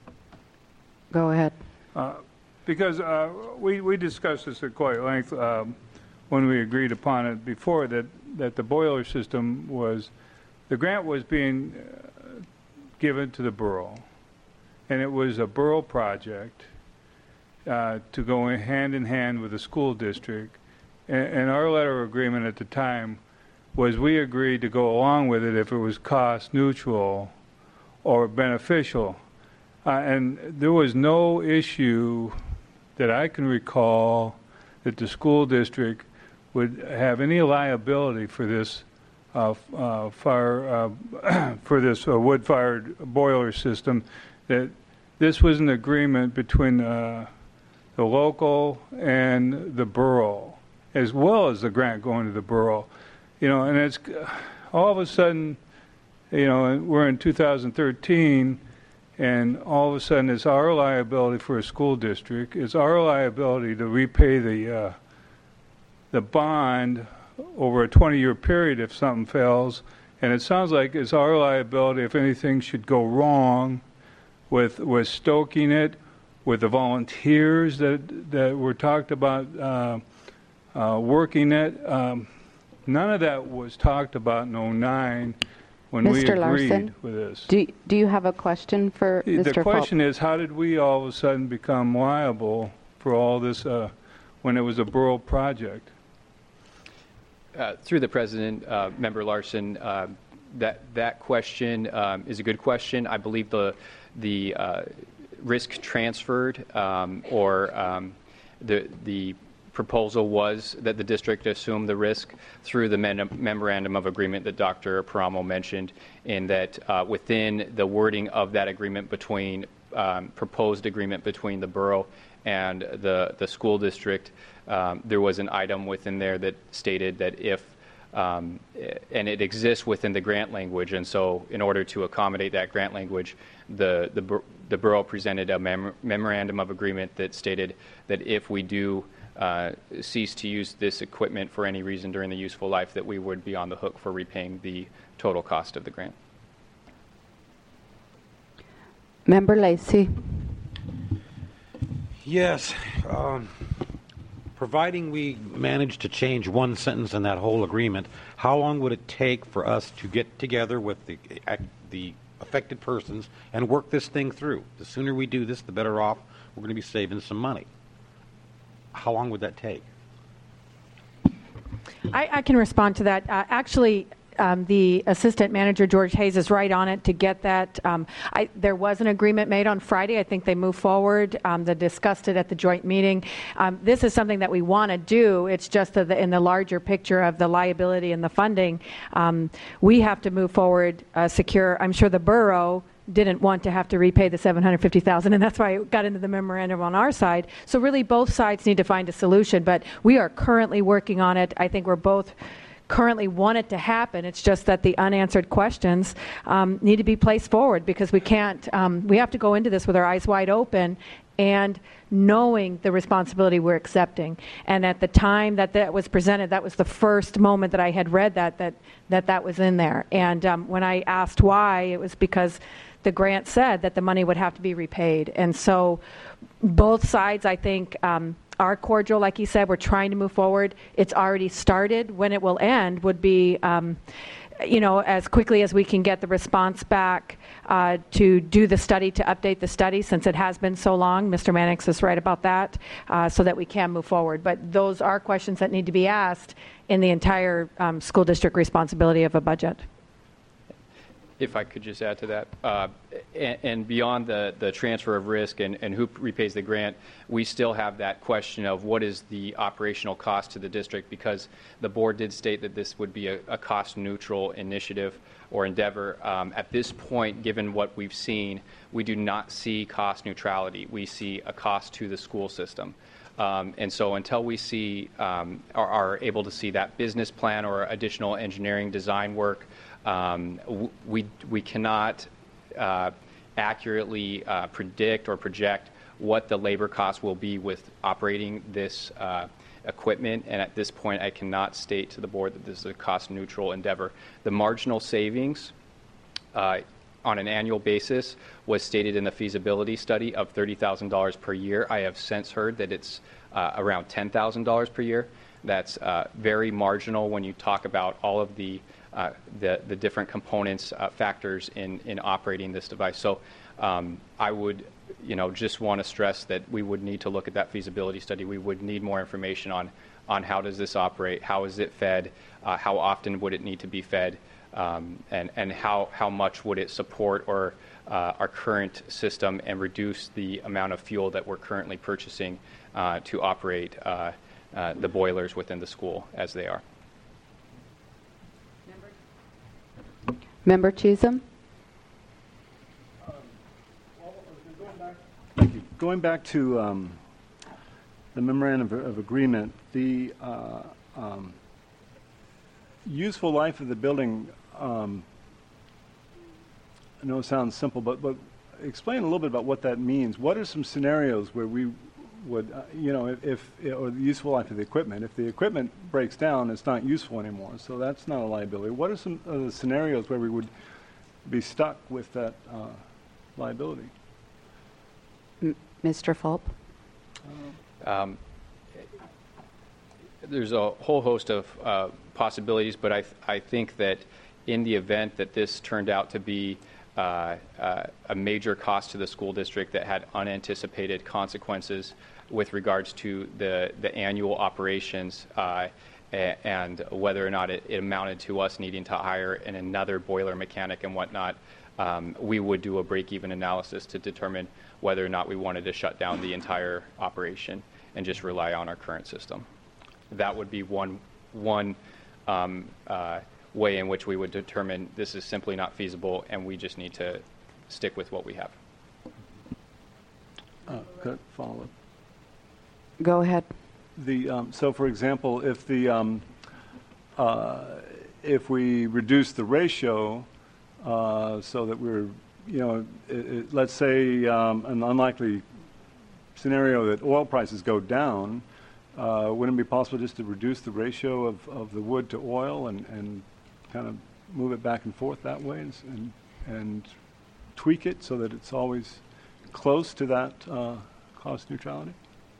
Go ahead. Uh, because uh, we, we discussed this at quite length um, when we agreed upon it before, that, that the boiler system was, the grant was being uh, given to the borough, and it was a borough project uh, to go in hand in hand with the school district. And, and our letter of agreement at the time was we agreed to go along with it if it was cost neutral or beneficial. Uh, and there was no issue that I can recall that the school district would have any liability for this uh, uh, fire uh, for this uh, wood-fired boiler system. That this was an agreement between uh, the local and the borough, as well as the grant going to the borough. You know, and it's all of a sudden, you know, we're in two thousand thirteen. And all of a sudden, it's our liability for a school district. It's our liability to repay the uh, the bond over a twenty-year period if something fails. And it sounds like it's our liability if anything should go wrong with with stoking it, with the volunteers that that were talked about uh, uh, working it. Um, none of that was talked about in oh nine. When Mister we agreed Larson, with this. Do, do you have a question for The Mister question Fulp? is, how did we all of a sudden become liable for all this uh, when it was a borough project? Uh, through the president, uh, Member Larson, uh, that that question um, is a good question. I believe the the uh, risk transferred um, or um, the the proposal was that the district assume the risk through the mem- memorandum of agreement that Doctor Paramo mentioned, in that uh, within the wording of that agreement between um, proposed agreement between the borough and the the school district, um, there was an item within there that stated that if um, and it exists within the grant language, and so in order to accommodate that grant language, the the, the borough presented a mem- memorandum of agreement that stated that if we do Uh, cease to use this equipment for any reason during the useful life, that we would be on the hook for repaying the total cost of the grant. Member Lacy. Yes. Um, providing we manage to change one sentence in that whole agreement, how long would it take for us to get together with the the affected persons and work this thing through? The sooner we do this, the better off we're going to be saving some money. How long would that take? I, I can respond to that. Uh, actually, um, the assistant manager, George Hayes, is right on it to get that. Um, I, there was an agreement made on Friday. I think they moved forward. Um, they discussed it at the joint meeting. Um, this is something that we want to do. It's just that the, in the larger picture of the liability and the funding, um, we have to move forward, uh, secure. I'm sure the borough didn't want to have to repay the seven hundred fifty thousand dollars, and that's why it got into the memorandum on our side. So really both sides need to find a solution, but we are currently working on it. I think we're both currently want it to happen. It's just that the unanswered questions um, need to be placed forward, because we can't, um, we have to go into this with our eyes wide open and knowing the responsibility we're accepting. And at the time that that was presented, that was the first moment that I had read that, that that, that was in there. And um, when I asked why, it was because the grant said that the money would have to be repaid. And so both sides, I think, um, are cordial. Like you said, we're trying to move forward. It's already started. When it will end would be, um, you know, as quickly as we can get the response back uh, to do the study, to update the study, since it has been so long. Mister Mannix is right about that, uh, so that we can move forward. But those are questions that need to be asked in the entire um, school district responsibility of a budget. If I could just add to that, uh, and, and beyond the, the transfer of risk and, and who repays the grant, we still have that question of what is the operational cost to the district, because the board did state that this would be a, a cost-neutral initiative or endeavor. Um, at this point, given what we've seen, we do not see cost neutrality. We see a cost to the school system. Um, and so until we see, um, are, are able to see that business plan or additional engineering design work, Um, we we cannot uh, accurately uh, predict or project what the labor cost will be with operating this uh, equipment, and at this point I cannot state to the board that this is a cost-neutral endeavor. The marginal savings uh, on an annual basis was stated in the feasibility study of thirty thousand dollars per year. I have since heard that it's uh, around ten thousand dollars per year. That's uh, very marginal when you talk about all of the uh, the, the different components, uh, factors in, in operating this device. So um, I would, you know, just want to stress that we would need to look at that feasibility study. We would need more information on on how does this operate, how is it fed, uh, how often would it need to be fed, um, and and how how much would it support or uh, our current system and reduce the amount of fuel that we're currently purchasing uh, to operate uh, uh, the boilers within the school as they are. Member Chisholm? Thank you. Going back to um, the memorandum of, of agreement, the uh, um, useful life of the building, um, I know it sounds simple, but, but explain a little bit about what that means. What are some scenarios where we would, uh, you know, if, if, or the useful life of the equipment, if the equipment breaks down, it's not useful anymore, so that's not a liability. What are some of the scenarios where we would be stuck with that uh, liability? M- Mister Fulp? Um, there's a whole host of uh, possibilities, but I, th- I think that in the event that this turned out to be uh, uh, a major cost to the school district that had unanticipated consequences with regards to the, the annual operations uh, a- and whether or not it, it amounted to us needing to hire an, another boiler mechanic and whatnot, um, we would do a break-even analysis to determine whether or not we wanted to shut down the entire operation and just rely on our current system. That would be one, one um, uh, way in which we would determine this is simply not feasible and we just need to stick with what we have. Uh, could I follow up? Go ahead. The, um, so, for example, if the um, uh, if we reduce the ratio uh, so that we're, you know, it, it, let's say um, an unlikely scenario that oil prices go down, uh, wouldn't it be possible just to reduce the ratio of, of the wood to oil and, and kind of move it back and forth that way and, and, and tweak it so that it's always close to that uh, cost neutrality?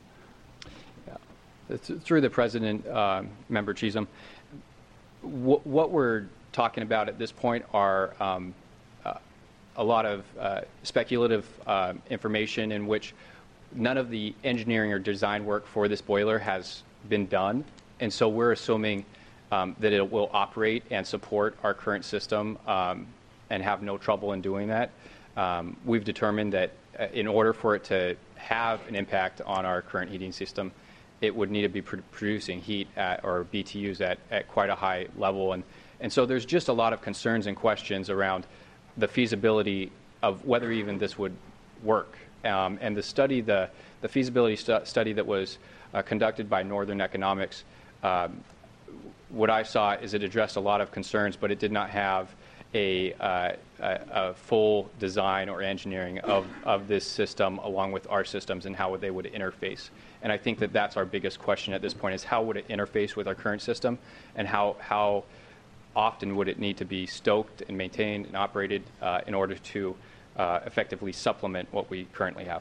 Through the President, uh, Member Chisholm, w- what we're talking about at this point are um, uh, a lot of uh, speculative uh, information in which none of the engineering or design work for this boiler has been done. And so we're assuming um, that it will operate and support our current system um, and have no trouble in doing that. Um, we've determined that uh, in order for it to have an impact on our current heating system, it would need to be pr- producing heat at, or B T Us at, at quite a high level. And, and so there's just a lot of concerns and questions around the feasibility of whether even this would work. Um, and the study, the, the feasibility stu- study that was uh, conducted by Northern Economics, um, what I saw is it addressed a lot of concerns, but it did not have a, uh, a, a full design or engineering of, of this system along with our systems and how they would interface. And I think that that's our biggest question at this point is how would it interface with our current system and how, how often would it need to be stoked and maintained and operated uh, in order to uh, effectively supplement what we currently have.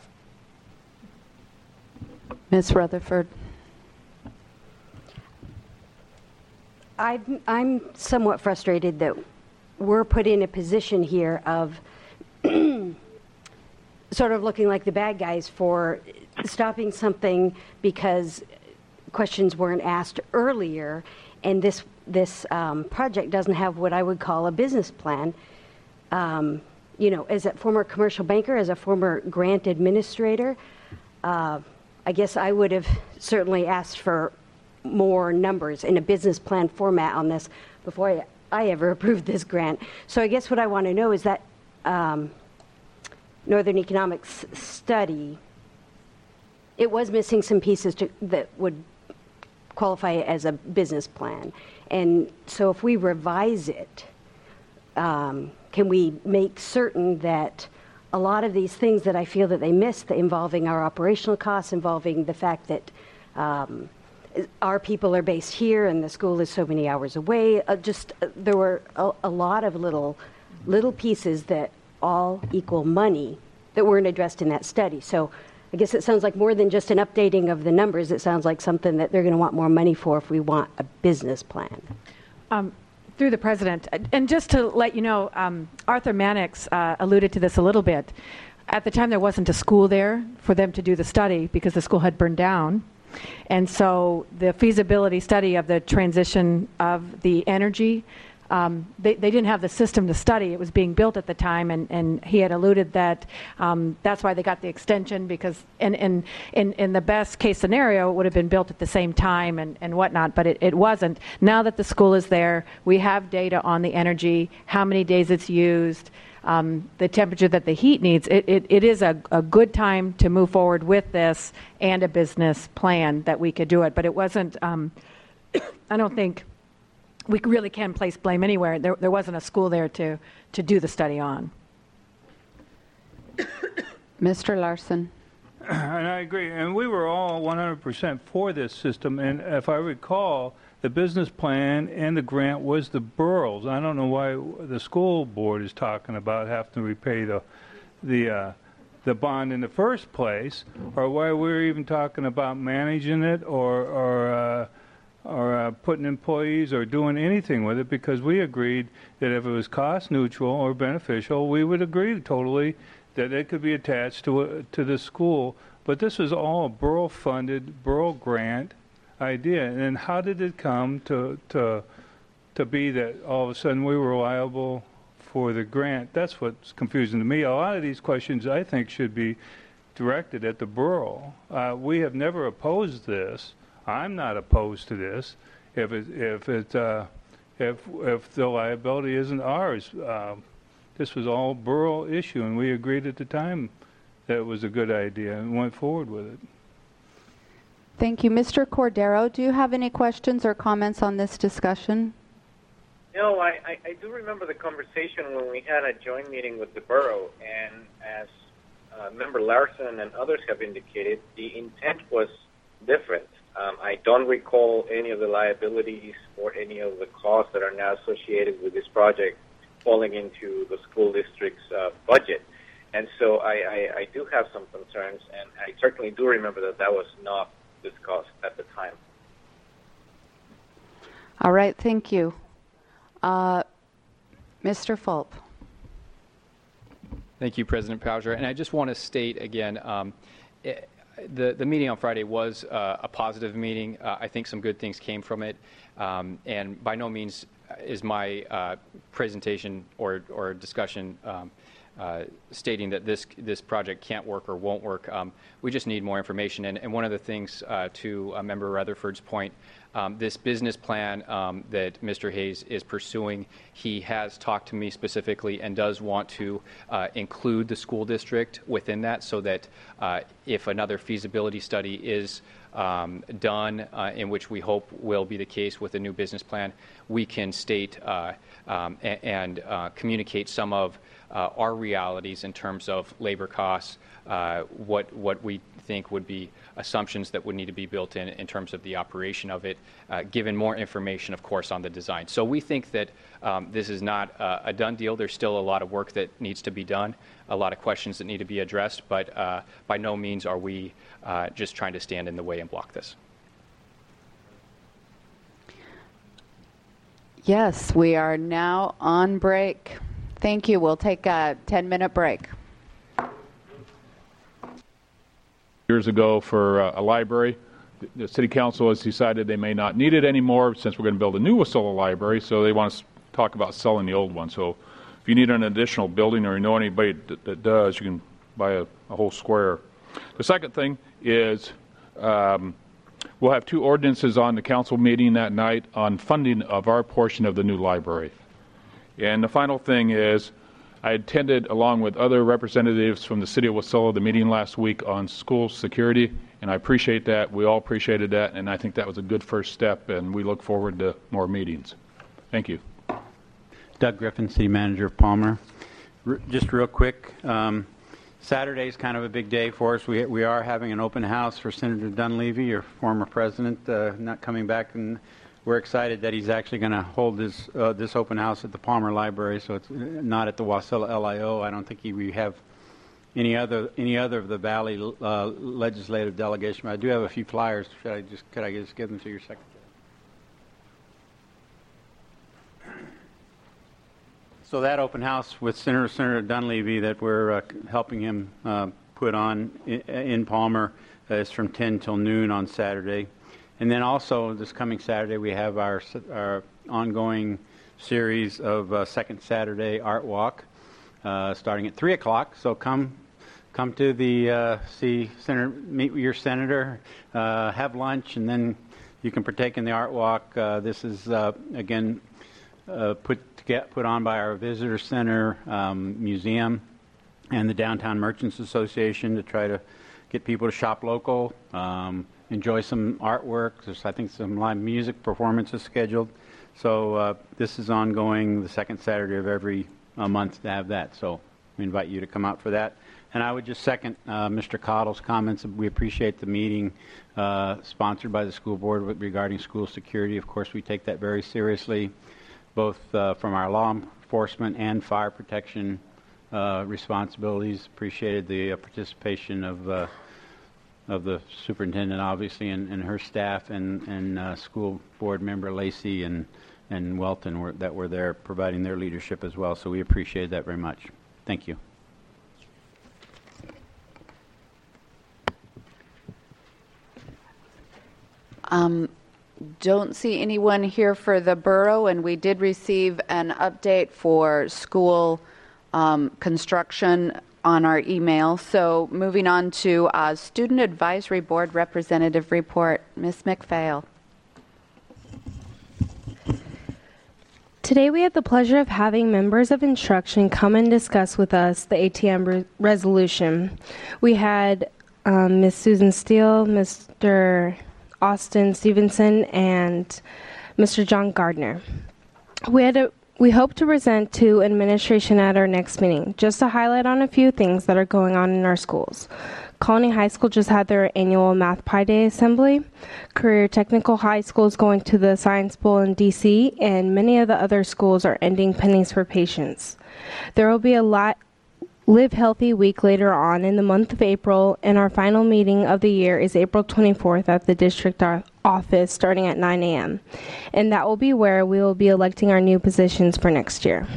Miz Rutherford. I'm, I'm somewhat frustrated that we're put in a position here of sort of looking like the bad guys for stopping something because questions weren't asked earlier, and this this um, project doesn't have what I would call a business plan. Um, you know, as a former commercial banker, as a former grant administrator, uh, I guess I would have certainly asked for more numbers in a business plan format on this before I, I ever approved this grant. So I guess what I want to know is that um, Northern Economics study, it was missing some pieces to, that would qualify it as a business plan. And so if we revise it, um, can we make certain that a lot of these things that I feel that they missed, involving our operational costs, involving the fact that um, our people are based here and the school is so many hours away. Uh, just uh, there were a, a lot of little little pieces that all equal money that weren't addressed in that study. So I guess it sounds like more than just an updating of the numbers. It sounds like something that they're going to want more money for if we want a business plan. Um, through the president, and just to let you know, um, Arthur Mannix uh, alluded to this a little bit. At the time, there wasn't a school there for them to do the study because the school had burned down. And so the feasibility study of the transition of the energy, um, they, they didn't have the system to study. It was being built at the time, and, and he had alluded that um, that's why they got the extension, because in, in, in, in the best case scenario, it would have been built at the same time and, and whatnot, but it, it wasn't. Now that the school is there, we have data on the energy, how many days it's used, Um, the temperature that the heat needs. It, it, it is a, a good time to move forward with this and a business plan that we could do it. But it wasn't, um, I don't think we really can place blame anywhere. There, there wasn't a school there to, to do the study on. Mister Larson. And I agree. And we were all one hundred percent for this system. And if I recall, the business plan and the grant was the boroughs. I don't know why the school board is talking about having to repay the the uh, the bond in the first place, or why we're even talking about managing it, or or uh, or uh, putting employees or doing anything with it, because we agreed that if it was cost neutral or beneficial, we would agree totally that it could be attached to a, to the school. But this is all a borough-funded, borough grant idea. And how did it come to to to be that all of a sudden we were liable for the grant? That's what's confusing to me. A lot of these questions, I think, should be directed at the borough. Uh, we have never opposed this. I'm not opposed to this. If it if it uh, if if the liability isn't ours, uh, this was all borough issue, and we agreed at the time that it was a good idea and went forward with it. Thank you. Mister Cordero, do you have any questions or comments on this discussion? No, I, I, I do remember the conversation when we had a joint meeting with the borough, and as uh, Member Larson and others have indicated, the intent was different. Um, I don't recall any of the liabilities or any of the costs that are now associated with this project falling into the school district's uh, budget. And so I, I, I do have some concerns, and I certainly do remember that that was not discussed at the time. All right, thank you. Uh, Mister Fulp. Thank you, President Pauger. And I just want to state again, um, it, the, the meeting on Friday was uh, a positive meeting. Uh, I think some good things came from it. Um, and by no means is my uh, presentation or, or discussion um, Uh, stating that this this project can't work or won't work. Um, we just need more information. And, and one of the things, uh, to uh, Member Rutherford's point, um, this business plan um, that Mister Hayes is pursuing, he has talked to me specifically and does want to uh, include the school district within that, so that uh, if another feasibility study is um, done, uh, in which we hope will be the case with a new business plan, we can state uh, um, and, and uh, communicate some of Uh, our realities in terms of labor costs, uh, what what we think would be assumptions that would need to be built in in terms of the operation of it, uh, given more information, of course, on the design. So we think that um, this is not uh, a done deal. There's still a lot of work that needs to be done, a lot of questions that need to be addressed, but uh, by no means are we uh, just trying to stand in the way and block this. Yes, we are now on break. Thank you. We'll take a ten-minute break. Years ago for uh, a library, the City Council has decided they may not need it anymore since we're going to build a new Wasilla library, so they want to talk about selling the old one. So if you need an additional building or you know anybody that, that does, you can buy a, a whole square. The second thing is um, we'll have two ordinances on the council meeting that night on funding of our portion of the new library. And the final thing is, I attended, along with other representatives from the City of Wasilla, the meeting last week on school security, and I appreciate that. We all appreciated that, and I think that was a good first step, and we look forward to more meetings. Thank you. Doug Griffin, City Manager of Palmer. R- just real quick, um, Saturday's kind of a big day for us. We we are having an open house for Senator Dunleavy, your former president, uh, not coming back, and we're excited that he's actually going to hold this uh, this open house at the Palmer Library. So it's not at the Wasilla L I O. I don't think he, we have any other any other of the Valley uh, legislative delegation. But I do have a few flyers. Should I just could I just give them to your secretary? So that open house with Senator Senator Dunleavy that we're uh, helping him uh, put on in, in Palmer uh, is from ten till noon on Saturday. And then also this coming Saturday we have our, our ongoing series of uh, Second Saturday Art Walk uh, starting at three o'clock. So come come to the uh, see Senator, meet with your senator, uh, have lunch, and then you can partake in the Art Walk. Uh, this is, uh, again, uh, put get put on by our Visitor Center, um, Museum, and the Downtown Merchants Association to try to get people to shop local, um, enjoy some artwork. There's, I think, some live music performances scheduled. So uh, this is ongoing the second Saturday of every uh, month to have that. So we invite you to come out for that. And I would just second uh, Mister Cottle's comments. We appreciate the meeting uh, sponsored by the school board with, regarding school security. Of course, we take that very seriously, both uh, from our law enforcement and fire protection uh, responsibilities. Appreciated the uh, participation of uh, of the superintendent, obviously, and, and her staff, and, and uh, school board member Lacey and, and Welton were, that were there providing their leadership as well. So we appreciate that very much. Thank you. Um, don't see anyone here for the borough, and we did receive an update for school um, construction on our email. So moving on to uh, Student Advisory Board Representative Report. Miz McPhail. Today we had the pleasure of having members of instruction come and discuss with us the A T M re- resolution. We had um, Miz Susan Steele, Mister Austin Stevenson, and Mister John Gardner. We had a, we hope to present to administration at our next meeting, just to highlight on a few things that are going on in our schools. Colony High School just had their annual Math Pi Day assembly. Career Technical High School is going to the Science Bowl in D C, and many of the other schools are ending pennies for patients. There will be a lot Live Healthy Week later on in the month of April, and our final meeting of the year is April twenty-fourth at the district office starting at nine a.m. And that will be where we will be electing our new positions for next year.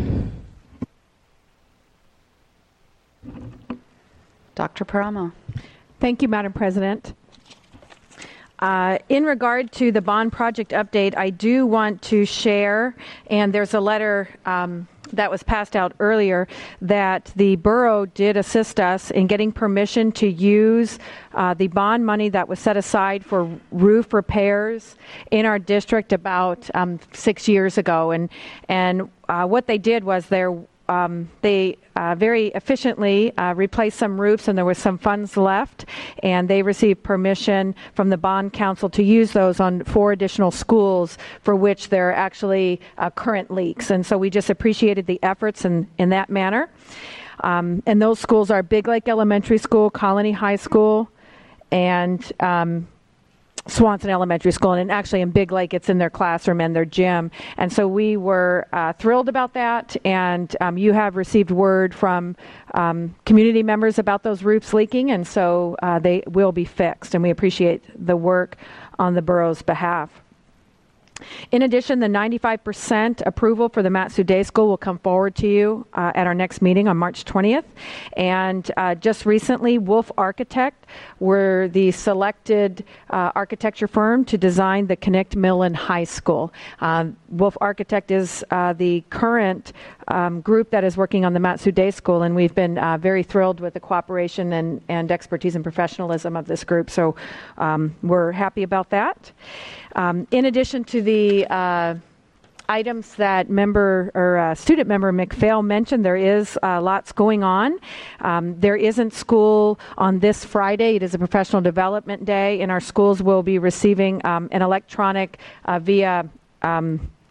Doctor Paramo. Thank you, Madam President. Uh, in regard to the bond project update, I do want to share, and there's a letter um, that was passed out earlier, that the borough did assist us in getting permission to use uh, the bond money that was set aside for roof repairs in our district about um, six years ago. And and uh, what they did was they're Um, they uh, very efficiently uh, replaced some roofs, and there was some funds left, and they received permission from the bond council to use those on four additional schools for which there are actually uh, current leaks. And so we just appreciated the efforts in, in that manner. Um, and those schools are Big Lake Elementary School, Colony High School, and um, Swanson Elementary School, and actually in Big Lake it's in their classroom and their gym. And so we were uh, thrilled about that, and um, you have received word from um, community members about those roofs leaking, and so uh, they will be fixed, and we appreciate the work on the borough's behalf. In addition, the ninety-five percent approval for the Mat-Su Day School will come forward to you uh, at our next meeting on March twentieth. And uh, just recently, Wolf Architect were the selected uh, architecture firm to design the Connect Millen High School. Um, Wolf Architect is uh, the current um, group that is working on the Mat-Su Day School, and we've been uh, very thrilled with the cooperation and, and expertise and professionalism of this group. So um, we're happy about that. Um, in addition to the uh, items that member or uh, student member McPhail mentioned, there is uh, lots going on. Um, there isn't school on this Friday. It is a professional development day, and our schools will be receiving um, an electronic uh, via um,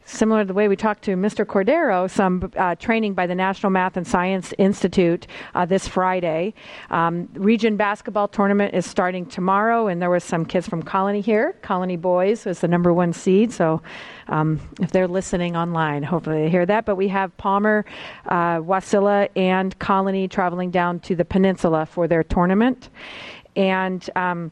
similar to the way we talked to Mister Cordero, some uh, training by the National Math and Science Institute uh, this Friday. Um, region basketball tournament is starting tomorrow, and there was some kids from Colony here. Colony boys is the number one seed, so um, if they're listening online, hopefully they hear that. But we have Palmer, uh, Wasilla, and Colony traveling down to the peninsula for their tournament. And um,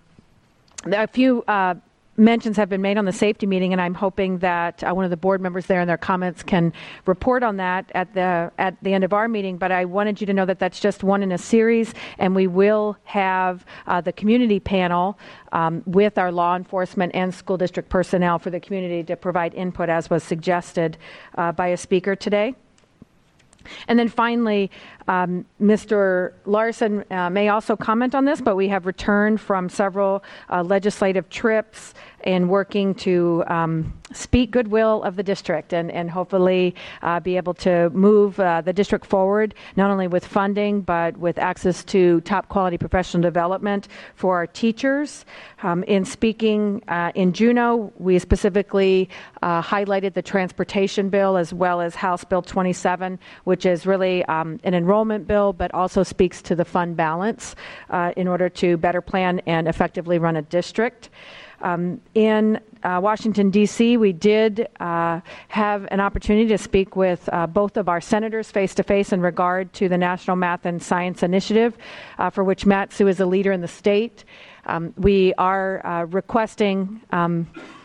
a few uh, mentions have been made on the safety meeting, and I'm hoping that uh, one of the board members there in their comments can report on that at the at the end of our meeting. But I wanted you to know that that's just one in a series, and we will have uh, the community panel um, with our law enforcement and school district personnel for the community to provide input, as was suggested uh, by a speaker today. And then finally, um, Mister Larson uh, may also comment on this, but we have returned from several uh, legislative trips and working to um, speak goodwill of the district and, and hopefully uh, be able to move uh, the district forward, not only with funding, but with access to top quality professional development for our teachers. Um, in speaking uh, in Juneau, we specifically uh, highlighted the transportation bill as well as House Bill twenty-seven, which is really um, an enrollment bill, but also speaks to the fund balance uh, in order to better plan and effectively run a district. Um, in uh, Washington, D C, we did uh, have an opportunity to speak with uh, both of our senators face-to-face in regard to the National Math and Science Initiative, uh, for which Mat-Su is a leader in the state. Um, we are uh, requesting um,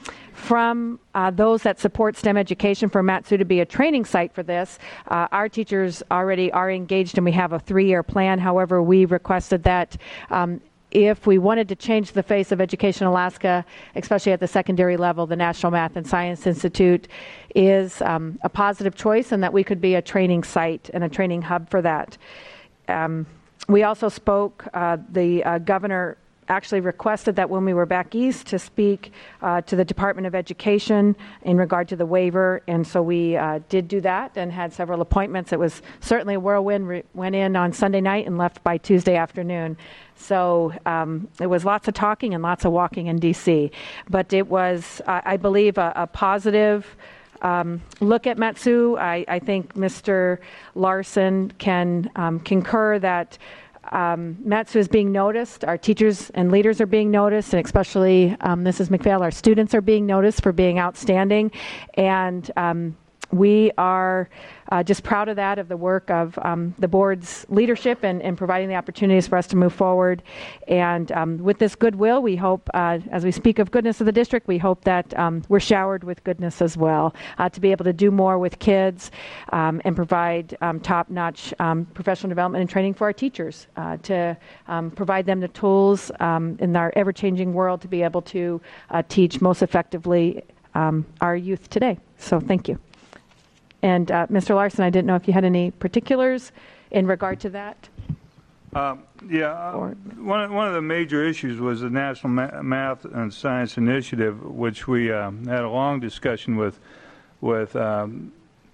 from uh, those that support STEM education for Mat-Su to be a training site for this. Uh, our teachers already are engaged, and we have a three-year plan. However, we requested that um, if we wanted to change the face of Education Alaska, especially at the secondary level, the National Math and Science Institute is um, a positive choice, and that we could be a training site and a training hub for that. Um, we also spoke, uh, the uh, governor actually requested that when we were back east to speak uh, to the Department of Education in regard to the waiver, and so we uh, did do that and had several appointments. It was certainly a whirlwind. Re- went in on Sunday night and left by Tuesday afternoon. So um, it was lots of talking and lots of walking in D C. But it was, uh, I believe, a, a positive Um, look at Mat-Su. I, I think Mister Larson can um, concur that um, Mat-Su is being noticed. Our teachers and leaders are being noticed, and especially um, Missus McPhail, our students are being noticed for being outstanding. And um, we are uh, just proud of that, of the work of um, the board's leadership and, and providing the opportunities for us to move forward. And um, with this goodwill, we hope, uh, as we speak of goodness of the district, we hope that um, we're showered with goodness as well, uh, to be able to do more with kids um, and provide um, top-notch um, professional development and training for our teachers, uh, to um, provide them the tools um, in our ever-changing world to be able to uh, teach most effectively um, our youth today. So thank you. And uh, Mister Larson, I didn't know if you had any particulars in regard to that. Um, yeah, uh, one of, one of the major issues was the National Ma- Math and Science Initiative, which we uh, had a long discussion with, with um,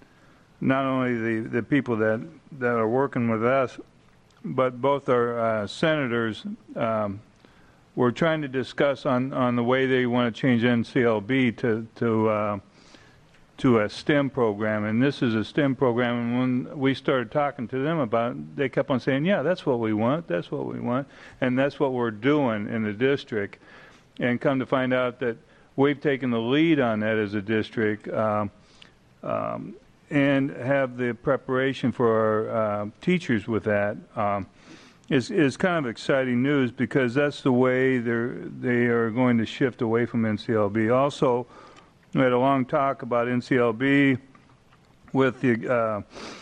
not only the, the people that, that are working with us, but both our uh, senators um, were trying to discuss on, on the way they want to change N C L B to to uh, to a STEM program, and this is a STEM program. And when we started talking to them about it, they kept on saying, yeah, that's what we want, that's what we want, and that's what we're doing in the district. And come to find out that we've taken the lead on that as a district, um, um, and have the preparation for our uh, teachers with that. Um, is is kind of exciting news, because that's the way they're they are going to shift away from N C L B. Also, we had a long talk about N C L B with the uh,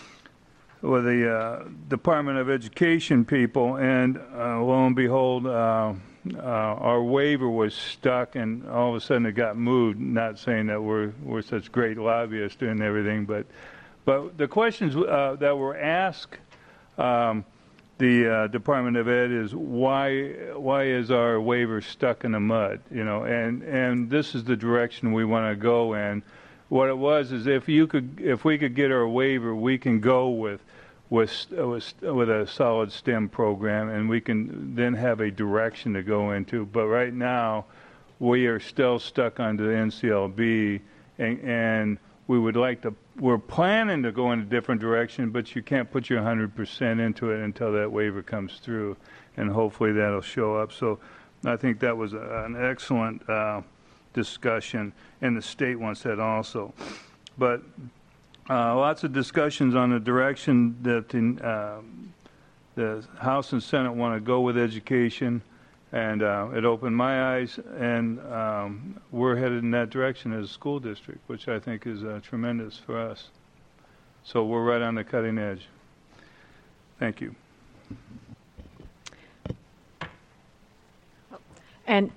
with the uh, Department of Education people, and uh, lo and behold, uh, uh, our waiver was stuck, and all of a sudden it got moved. Not saying that we're we're such great lobbyists doing everything, but but the questions uh, that were asked um, the uh, Department of Ed is why why is our waiver stuck in the mud? You know, and and this is the direction we want to go in. What it was is if you could if we could get our waiver, we can go with with with, with a solid STEM program, and we can then have a direction to go into. But right now, we are still stuck under the N C L B, and, and we would like to, we're planning to go in a different direction, but you can't put your one hundred percent into it until that waiver comes through, and hopefully that'll show up. So I think that was a, an excellent uh, discussion, and the state wants that also. But uh, lots of discussions on the direction that the, uh, the House and Senate want to go with education, and uh, it opened my eyes, and um, we're headed in that direction as a school district, which I think is uh, tremendous for us. So we're right on the cutting edge. Thank you. And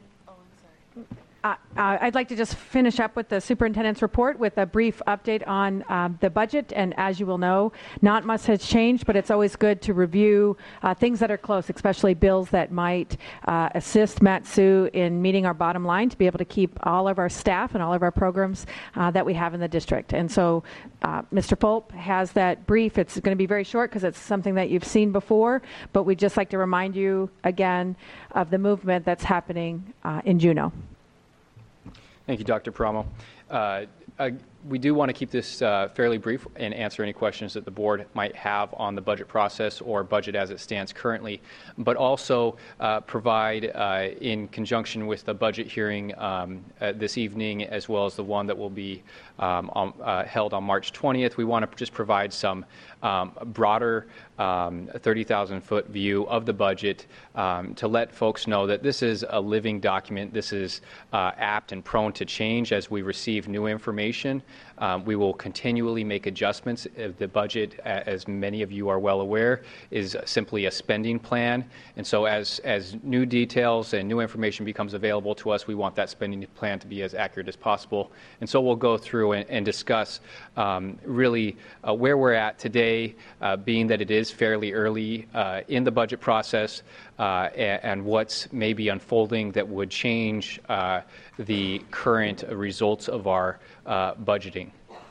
Uh, uh, I'd like to just finish up with the superintendent's report with a brief update on um, the budget. And as you will know, not much has changed, but it's always good to review uh, things that are close, especially bills that might uh, assist Mat-Su in meeting our bottom line to be able to keep all of our staff and all of our programs uh, that we have in the district. And so uh, Mister Fulp has that brief. It's going to be very short because it's something that you've seen before, but we'd just like to remind you again of the movement that's happening uh, in Juneau. Thank you, Doctor Paramo. Uh, uh, we do want to keep this uh, fairly brief and answer any questions that the board might have on the budget process or budget as it stands currently, but also uh, provide, uh, in conjunction with the budget hearing um, uh, this evening, as well as the one that will be um, on, uh, held on March twentieth, we want to just provide some um, broader um, thirty thousand foot view of the budget um, to let folks know that this is a living document. This is uh, apt and prone to change as we receive new information. Um, we will continually make adjustments. The budget, as many of you are well aware, is simply a spending plan. And so as, as new details and new information becomes available to us, we want that spending plan to be as accurate as possible. And so we'll go through and, and discuss um, really uh, where we're at today, uh, being that it is fairly early uh, in the budget process, uh, and, and what's maybe unfolding that would change uh, the current results of our uh, budgeting.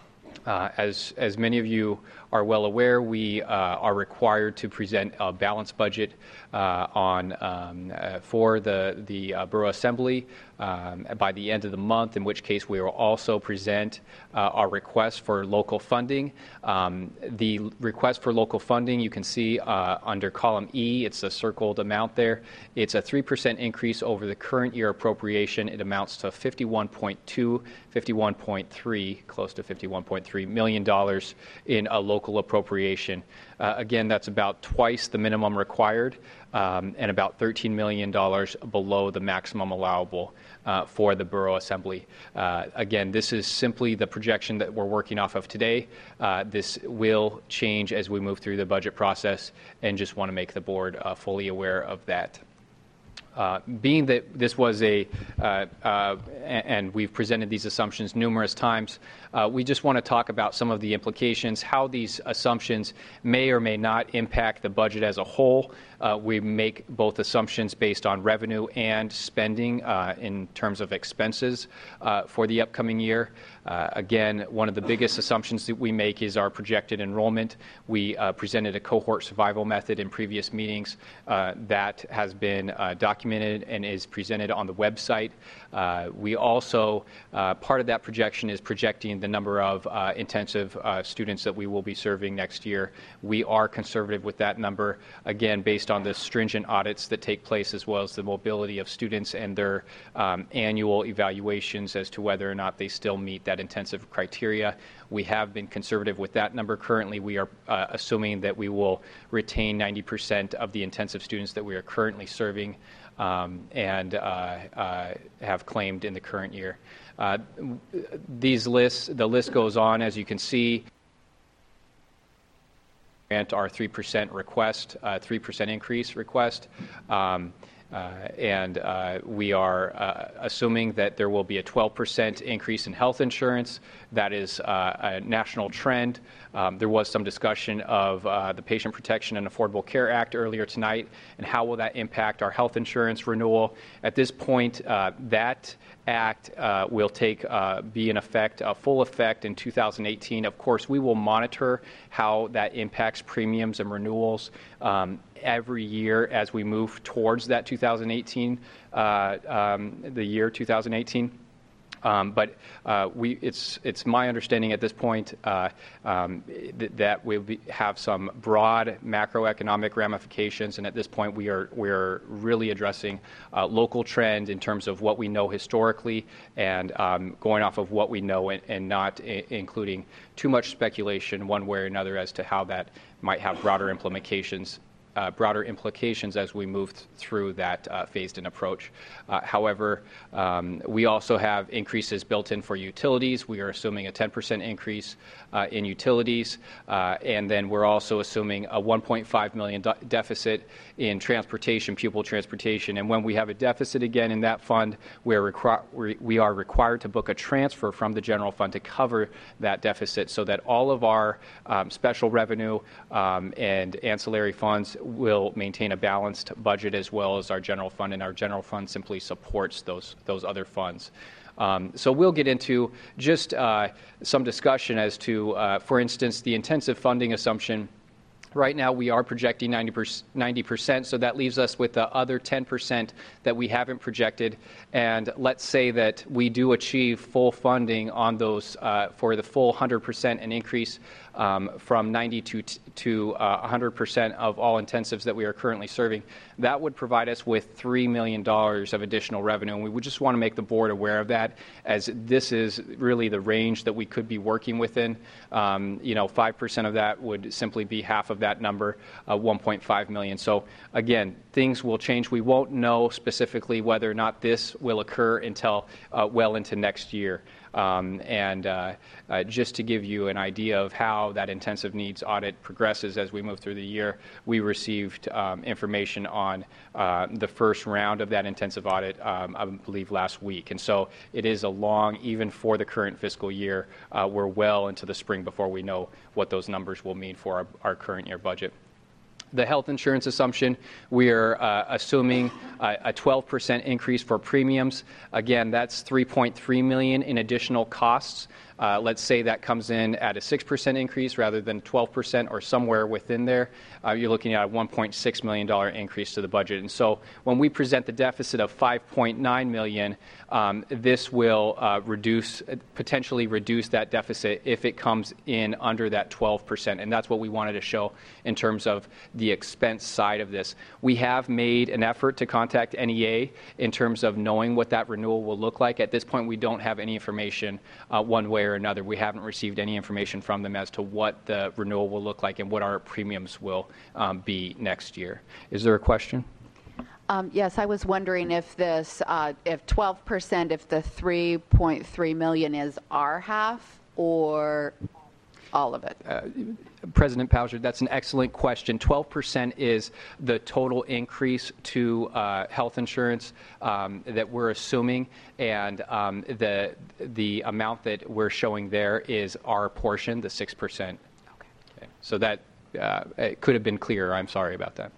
Uh, as, as many of you are well aware, we uh, are required to present a balanced budget uh, on um, uh, for the the uh, Borough Assembly um, by the end of the month. In which case, we will also present uh, our request for local funding. Um, the request for local funding, you can see uh, under column E. It's a circled amount there. It's a three percent increase over the current year appropriation. It amounts to fifty-one point two, fifty-one point three, close to fifty-one point three million dollars in a local appropriation. Uh, again, that's about twice the minimum required um, and about thirteen million dollars below the maximum allowable uh, for the Borough Assembly. Uh, again, this is simply the projection that we're working off of today. Uh, this will change as we move through the budget process, and just want to make the board uh, fully aware of that. Uh, being that this was a, uh, uh, and we've presented these assumptions numerous times, uh, we just want to talk about some of the implications, how these assumptions may or may not impact the budget as a whole. Uh, we make both assumptions based on revenue and spending uh, in terms of expenses uh, for the upcoming year. Uh, again, one of the biggest assumptions that we make is our projected enrollment. We uh, presented a cohort survival method in previous meetings uh, that has been uh, documented and is presented on the website. Uh, we also, uh, part of that projection is projecting the number of uh, intensive uh, students that we will be serving next year. We are conservative with that number, again, based on the stringent audits that take place, as well as the mobility of students and their um, annual evaluations as to whether or not they still meet that intensive criteria. We have been conservative with that number. Currently, we are uh, assuming that we will retain ninety percent of the intensive students that we are currently serving um, and uh, uh, have claimed in the current year. Uh, these lists, the list goes on, as you can see. Our three percent request, uh, three percent increase request. Um, Uh, and uh, we are uh, assuming that there will be a twelve percent increase in health insurance. That is uh, a national trend. Um, there was some discussion of uh, the Patient Protection and Affordable Care Act earlier tonight, and how will that impact our health insurance renewal. At this point, uh, that act uh, will take uh, be in effect, uh, full effect in two thousand eighteen. Of course, we will monitor how that impacts premiums and renewals um, every year as we move towards that two thousand eighteen, uh, um, the year two thousand eighteen. Um, but uh, we, it's, it's my understanding at this point uh, um, th- that we we'll have some broad macroeconomic ramifications, and at this point we are we're really addressing uh, local trend in terms of what we know historically, and um, going off of what we know, and, and not I- including too much speculation one way or another as to how that might have broader implications. Uh, broader implications as we move th- through that uh, phased-in approach. Uh, however, um, we also have increases built in for utilities. We are assuming a ten percent increase uh, in utilities, uh, and then we're also assuming a one point five million dollars de- deficit in transportation, pupil transportation. And when we have a deficit again in that fund, we're requ- we are required to book a transfer from the general fund to cover that deficit, so that all of our um, special revenue um, and ancillary funds will maintain a balanced budget, as well as our general fund, and our general fund simply supports those those other funds. Um, so we'll get into just uh, some discussion as to, uh, for instance, the intensive funding assumption. Right now, we are projecting ninety percent, so that leaves us with the other ten percent that we haven't projected. And let's say that we do achieve full funding on those uh, for the full one hundred percent, an increase um, from ninety to, to uh, one hundred percent of all intensives that we are currently serving. That would provide us with three million dollars of additional revenue, and we would just want to make the board aware of that, as this is really the range that we could be working within. Um, you know, five percent of that would simply be half of that number, uh, one point five million. So again, things will change. We won't know specifically whether or not this will occur until uh, well into next year. Um, and uh, uh, just to give you an idea of how that intensive needs audit progresses as we move through the year, we received um, information on uh, the first round of that intensive audit, um, I believe, last week. And so it is a long, even for the current fiscal year, uh, we're well into the spring before we know what those numbers will mean for our, our current year budget. The health insurance assumption, we are uh, assuming uh, a twelve percent increase for premiums. Again, that's three point three million dollars in additional costs. Uh, let's say that comes in at a six percent increase rather than twelve percent, or somewhere within there. Uh, you're looking at a one point six million dollars increase to the budget. And so when we present the deficit of five point nine million dollars, um, this will uh, reduce, potentially reduce that deficit if it comes in under that twelve percent. And that's what we wanted to show in terms of the expense side of this. We have made an effort to contact N E A in terms of knowing what that renewal will look like. At this point, we don't have any information uh, one way or another. We haven't received any information from them as to what the renewal will look like and what our premiums will um, be next year. Is there a question? Um, yes, I was wondering if this, uh, if twelve percent, if the three point three million is our half or all of it? Uh, President Pauser, that's an excellent question. twelve percent is the total increase to uh, health insurance um, that we're assuming, and um, the the amount that we're showing there is our portion, the six percent. Okay. Okay. So that uh, it could have been clearer. I'm sorry about that.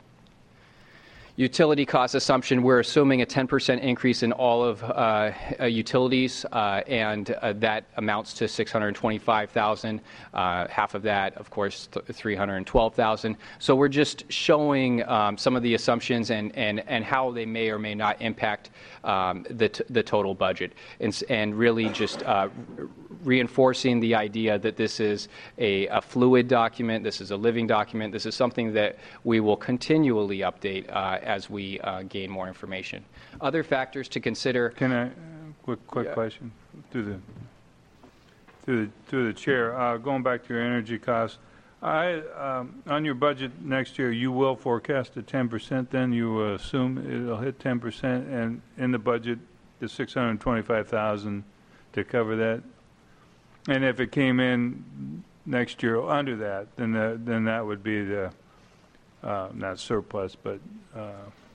Utility cost assumption, we're assuming a ten percent increase in all of uh, uh, utilities, uh, and uh, that amounts to six hundred twenty-five thousand dollars. Uh, half of that, of course, th- three hundred twelve thousand dollars. So we're just showing um, some of the assumptions and, and, and how they may or may not impact um, the, t- the total budget, and, and really just uh, reinforcing the idea that this is a, a fluid document, this is a living document, this is something that we will continually update uh, as we uh, gain more information. Other factors to consider. Can I, uh, quick, quick yeah. question through the through the through the chair. Uh, going back to your energy costs, I um, on your budget next year, you will forecast a ten percent. Then you uh, assume it'll hit ten percent, and in the budget, the six hundred twenty-five thousand to cover that. And if it came in next year under that, then the, then that would be the uh, not surplus, but uh,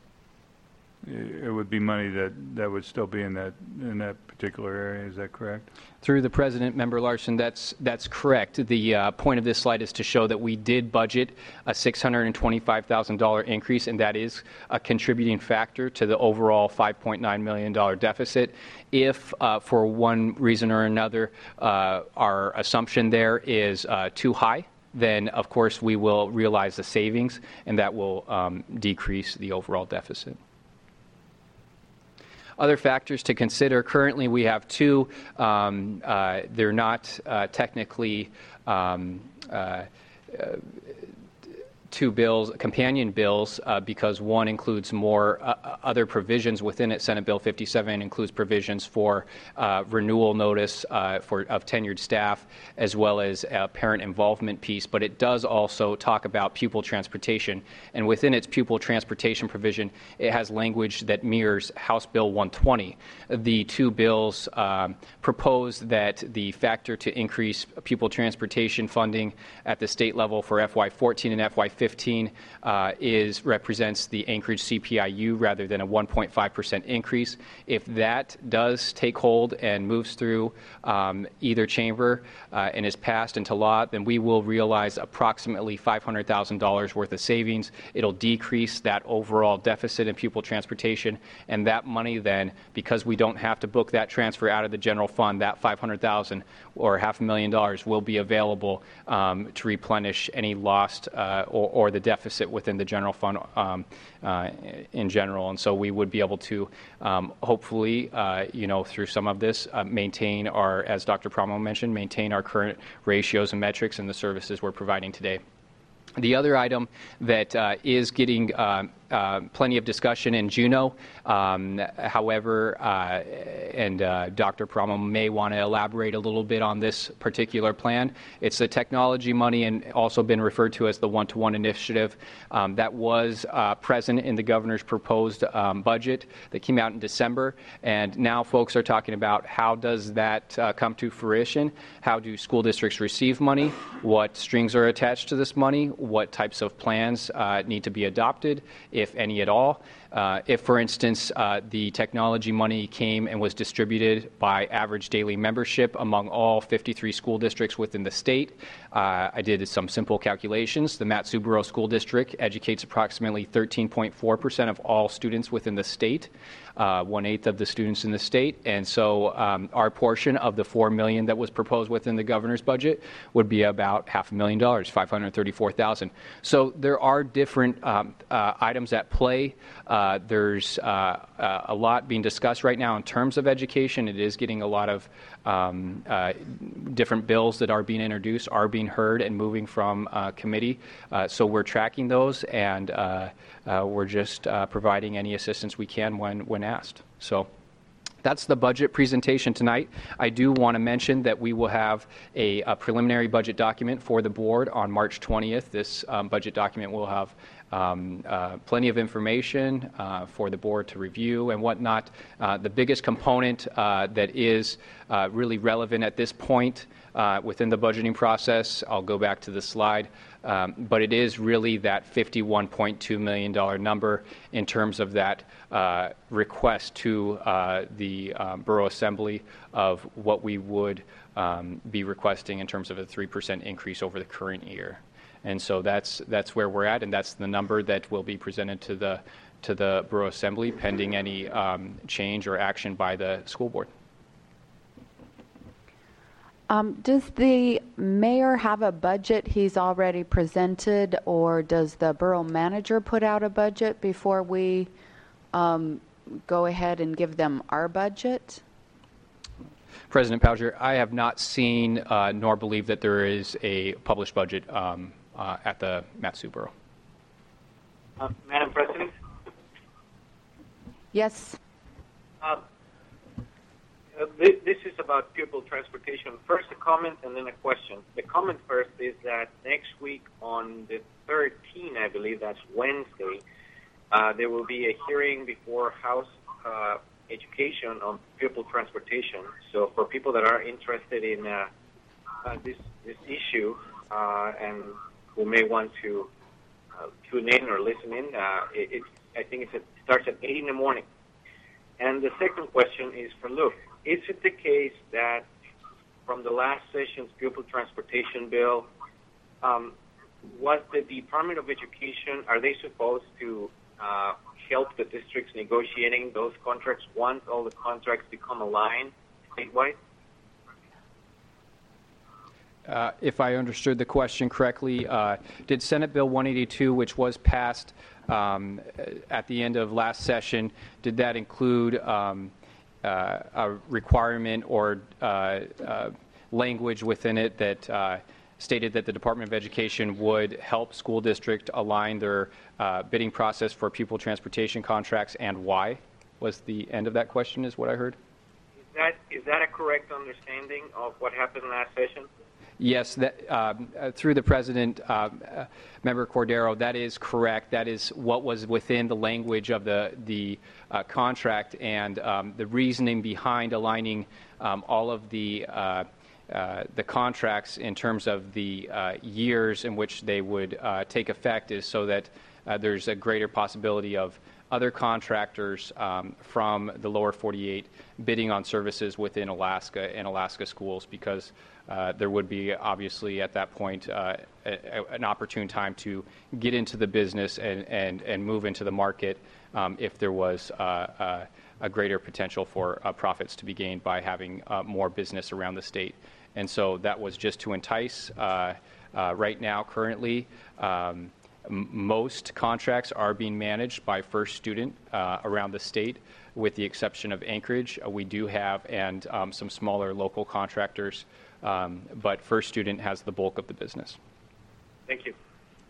it, it would be money that, that would still be in that in that particular area. Is that correct? Through the President, Member Larson, that's that's correct. The uh, point of this slide is to show that we did budget a six hundred twenty-five thousand dollars increase, and that is a contributing factor to the overall five point nine million dollars deficit. If, uh, for one reason or another, uh, our assumption there is uh, too high, then, of course, we will realize the savings, and that will um, decrease the overall deficit. other factors to consider. Currently, we have two. Um, uh, they're not uh, technically um, uh, uh, two bills, companion bills, uh, because one includes more uh, other provisions within it. Senate Bill fifty-seven includes provisions for uh, renewal notice uh, for of tenured staff, as well as a parent involvement piece. But it does also talk about pupil transportation, and within its pupil transportation provision, it has language that mirrors House Bill one twenty. The two bills um, propose that the factor to increase pupil transportation funding at the state level for F Y fourteen and F Y fifteen uh, is represents the Anchorage C P I U rather than a one point five percent increase. If that does take hold and moves through um, either chamber uh, and is passed into law, then we will realize approximately five hundred thousand dollars worth of savings. It'll decrease that overall deficit in pupil transportation, and that money then, because we don't have to book that transfer out of the general fund, that five hundred thousand dollars or half a million dollars will be available um, to replenish any lost uh, or, or the deficit within the general fund um, uh, in general. And so we would be able to um, hopefully, uh, you know, through some of this, uh, maintain our, as Doctor Promo mentioned, maintain our current ratios and metrics and the services we're providing today. The other item that uh, is getting uh, uh, plenty of discussion in Juneau, um, however, uh, and uh, Doctor Promo may want to elaborate a little bit on this particular plan. It's the technology money and also been referred to as the one-to-one initiative um, that was uh, present in the governor's proposed um, budget that came out in December. And now folks are talking about how does that uh, come to fruition? How do school districts receive money? What strings are attached to this money? What types of plans uh, need to be adopted, if any at all. Uh, if, for instance, uh, the technology money came and was distributed by average daily membership among all fifty-three school districts within the state, uh, I did some simple calculations. The Mat-Su-Borough School District educates approximately thirteen point four percent of all students within the state, uh, one-eighth of the students in the state. And so um, our portion of the four million dollars that was proposed within the governor's budget would be about half a million dollars, five hundred thirty-four thousand dollars. So there are different um, uh, items at play. Uh, there's uh, uh, a lot being discussed right now in terms of education. It is getting a lot of um, uh, different bills that are being introduced, are being heard and moving from uh, committee. Uh, so we're tracking those, and uh, uh, we're just uh, providing any assistance we can when, when asked. So that's the budget presentation tonight. I do want to mention that we will have a, a preliminary budget document for the board on March twentieth. This um, budget document will have um, uh, plenty of information uh, for the board to review and whatnot. Uh, the biggest component uh, that is uh, really relevant at this point uh, within the budgeting process, I'll go back to the slide, um, but it is really that fifty-one point two million dollars number in terms of that uh, request to uh, the um, Borough Assembly of what we would um, be requesting in terms of a three percent increase over the current year. And so that's that's where we're at, and that's the number that will be presented to the to the Borough Assembly pending any um, change or action by the school board. Um, does the mayor have a budget he's already presented, or does the borough manager put out a budget before we um, go ahead and give them our budget? President Pauger, I have not seen uh, nor believe that there is a published budget um, uh, at the Mat-Su-Borough. Uh, Madam President? Yes. Uh, uh, this, this is about pupil transportation. First a comment and then a question. The comment first is that next week on the thirteenth, I believe that's Wednesday, uh, there will be a hearing before House uh, Education on pupil transportation. So for people that are interested in uh, uh, this this issue uh, and who may want to uh, tune in or listen in, uh, it, it, I think it's, it starts at eight in the morning. And the second question is for Luke. Is it the case that from the last session's pupil transportation bill, um, was the Department of Education, are they supposed to uh, help the districts negotiating those contracts once all the contracts become aligned statewide? Uh, if I understood the question correctly, uh, did Senate Bill one eighty-two, which was passed um, at the end of last session, did that include um, uh, a requirement or uh, uh, language within it that uh, stated that the Department of Education would help school district align their uh, bidding process for pupil transportation contracts, and why? Was the end of that question, is what I heard? Is that, is that a correct understanding of what happened last session? Yes, that, um, uh, through the President, uh, uh, Member Cordero, that is correct. That is what was within the language of the, the uh, contract, and um, the reasoning behind aligning um, all of the, uh, uh, the contracts in terms of the uh, years in which they would uh, take effect is so that uh, there's a greater possibility of other contractors um, from the lower forty-eight bidding on services within Alaska and Alaska schools, because uh, there would be obviously at that point uh, a, a, an opportune time to get into the business and, and, and move into the market um, if there was uh, uh, a greater potential for uh, profits to be gained by having uh, more business around the state. And so that was just to entice. Uh, uh, right now, currently, um, most contracts are being managed by First Student uh, around the state, with the exception of Anchorage. Uh, we do have, and um, some smaller local contractors, um, but First Student has the bulk of the business. Thank you.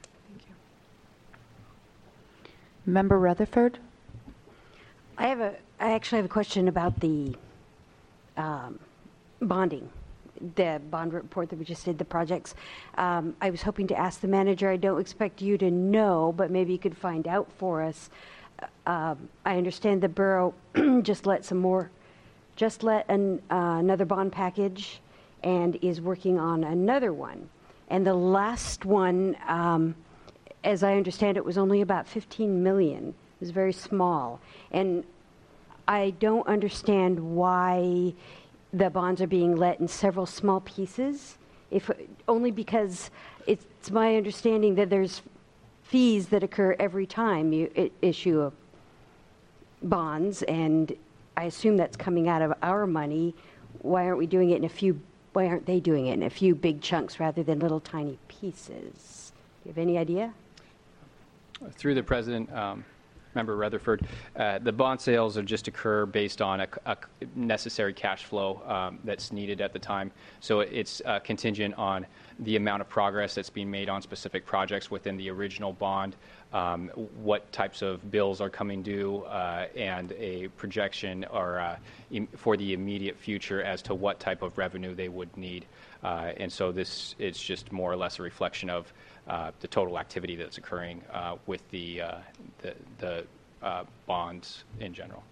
Member Rutherford? I have a. I actually have a question about the um, bonding. The bond report that we just did, the projects. Um, I was hoping to ask the manager. I don't expect you to know, but maybe you could find out for us. Um, I understand the borough just let some more, just let an, uh, another bond package, and is working on another one. And the last one, um, as I understand it, was only about fifteen million. It was very small, and I don't understand why the bonds are being let in several small pieces, if only because it's my understanding that there's fees that occur every time you I- issue a bonds, and I assume that's coming out of our money. Why aren't we doing it in a few, why aren't they doing it in a few big chunks rather than little tiny pieces? Do you have any idea? Through the President, um, Member Rutherford, uh, the bond sales are just occur based on a, a necessary cash flow um, that's needed at the time. So it's uh, contingent on the amount of progress that's being made on specific projects within the original bond, um, what types of bills are coming due, uh, and a projection or uh, im- for the immediate future as to what type of revenue they would need. Uh, and so this is just more or less a reflection of Uh, the total activity that's occurring uh, with the uh, the, the uh, bonds in general.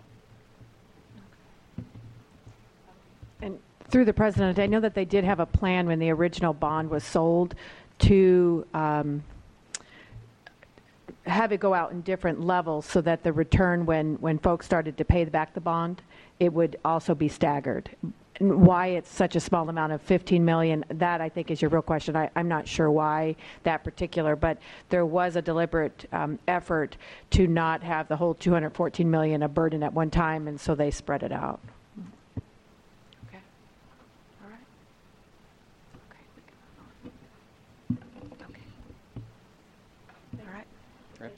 And through the President, I know that they did have a plan when the original bond was sold to um, have it go out in different levels so that the return, when, when folks started to pay back the bond, it would also be staggered. Why it's such a small amount of fifteen million, that I think is your real question. I, I'm not sure why that particular, but there was a deliberate um, effort to not have the whole two hundred fourteen million a burden at one time, and so they spread it out. Okay. All right. Okay. Okay. All right. Right.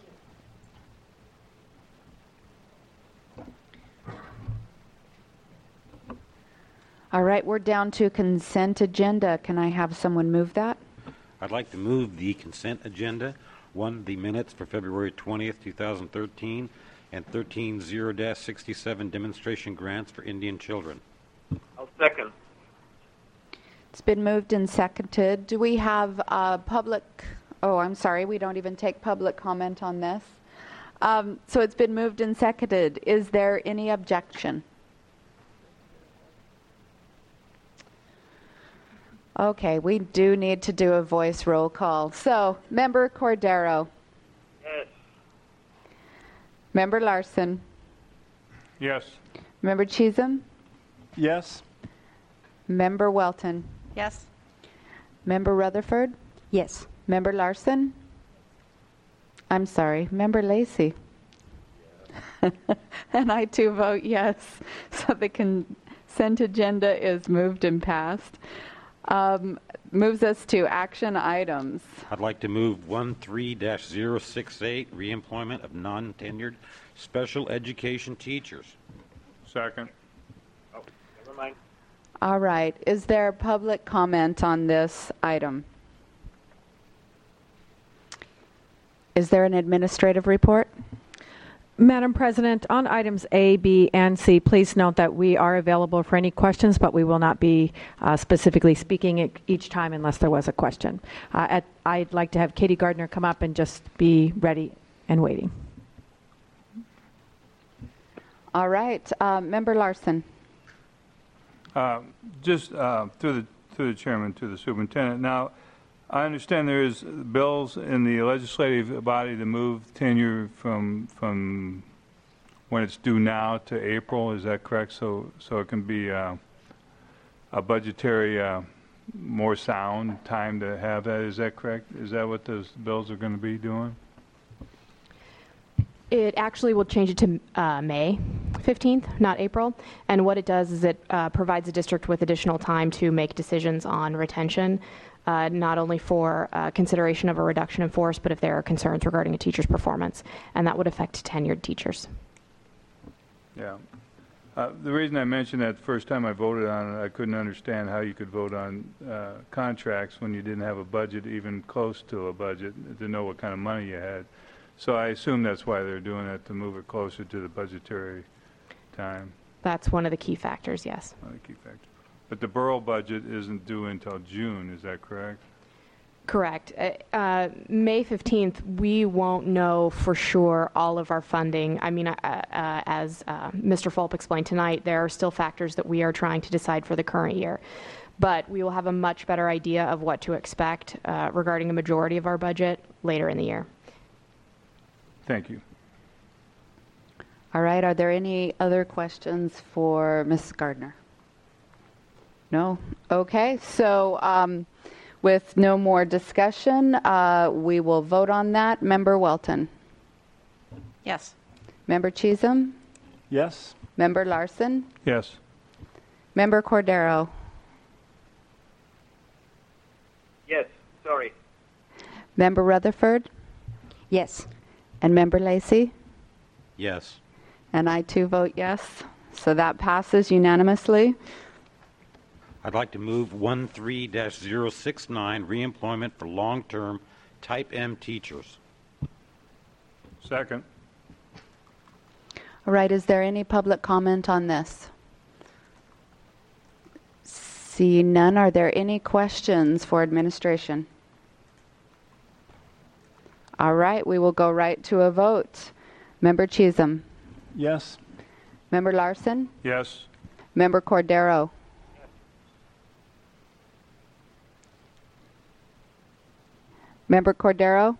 All right, we're down to consent agenda. Can I have someone move that? I'd like to move the consent agenda. One, the minutes for February twentieth, twenty thirteen, and thirteen zero sixty-seven demonstration grants for Indian children. I'll second. It's been moved and seconded. Do we have uh, public? Oh, I'm sorry. We don't even take public comment on this. Um, so it's been moved and seconded. Is there any objection? Okay, we do need to do a voice roll call. So, Member Cordero. Yes. Member Larson. Yes. Member Chisholm. Yes. Member Welton. Yes. Member Rutherford. Yes. Member Larson. I'm sorry, Member Lacey. And I too vote yes. So the consent agenda is moved and passed. Um, moves us to action items. I'd like to move one three dash zero six eight, reemployment of non-tenured special education teachers. Second. Oh, never mind. All right. Is there public comment on this item? Is there an administrative report? Madam President, on items A, B, and C, please note that we are available for any questions, but we will not be uh, specifically speaking e- each time unless there was a question. Uh, at, I'd like to have Katie Gardner come up and just be ready and waiting. All right. Uh, Member Larson. Uh, just uh, through the through the chairman to the superintendent. Now, I understand there is bills in the legislative body to move tenure from from when it's due now to April. Is that correct? So so it can be uh, a budgetary uh, more sound time to have that. Is that correct? Is that what those bills are going to be doing? It actually will change it to uh, May fifteenth, not April. And what it does is it uh, provides the district with additional time to make decisions on retention, uh, not only for uh, consideration of a reduction in force, but if there are concerns regarding a teacher's performance. And that would affect tenured teachers. Yeah. Uh, the reason I mentioned that the first time I voted on it, I couldn't understand how you could vote on uh, contracts when you didn't have a budget, even close to a budget, to know what kind of money you had. So I assume that's why they're doing it, to move it closer to the budgetary time. That's one of the key factors, yes. One of the key factors. But the borough budget isn't due until June, is that correct? Correct. Uh, uh, May fifteenth, we won't know for sure all of our funding. I mean, uh, uh, as uh, Mister Fulp explained tonight, there are still factors that we are trying to decide for the current year. But we will have a much better idea of what to expect uh, regarding a majority of our budget later in the year. Thank you. All right. Are there any other questions for Miz Gardner? No? Okay. So um, with no more discussion, uh, we will vote on that. Member Welton? Yes. Member Chisholm? Yes. Member Larson? Yes. Member Cordero? Yes, sorry. Member Rutherford? Yes. And Member Lacey? Yes. And I too vote yes. So that passes unanimously. I'd like to move one three dash zero six nine, reemployment for long-term Type M teachers. Second. All right. Is there any public comment on this? See none. Are there any questions for administration? All right. We will go right to a vote. Member Chisholm? Yes. Member Larson? Yes. Member Cordero? Member Cordero?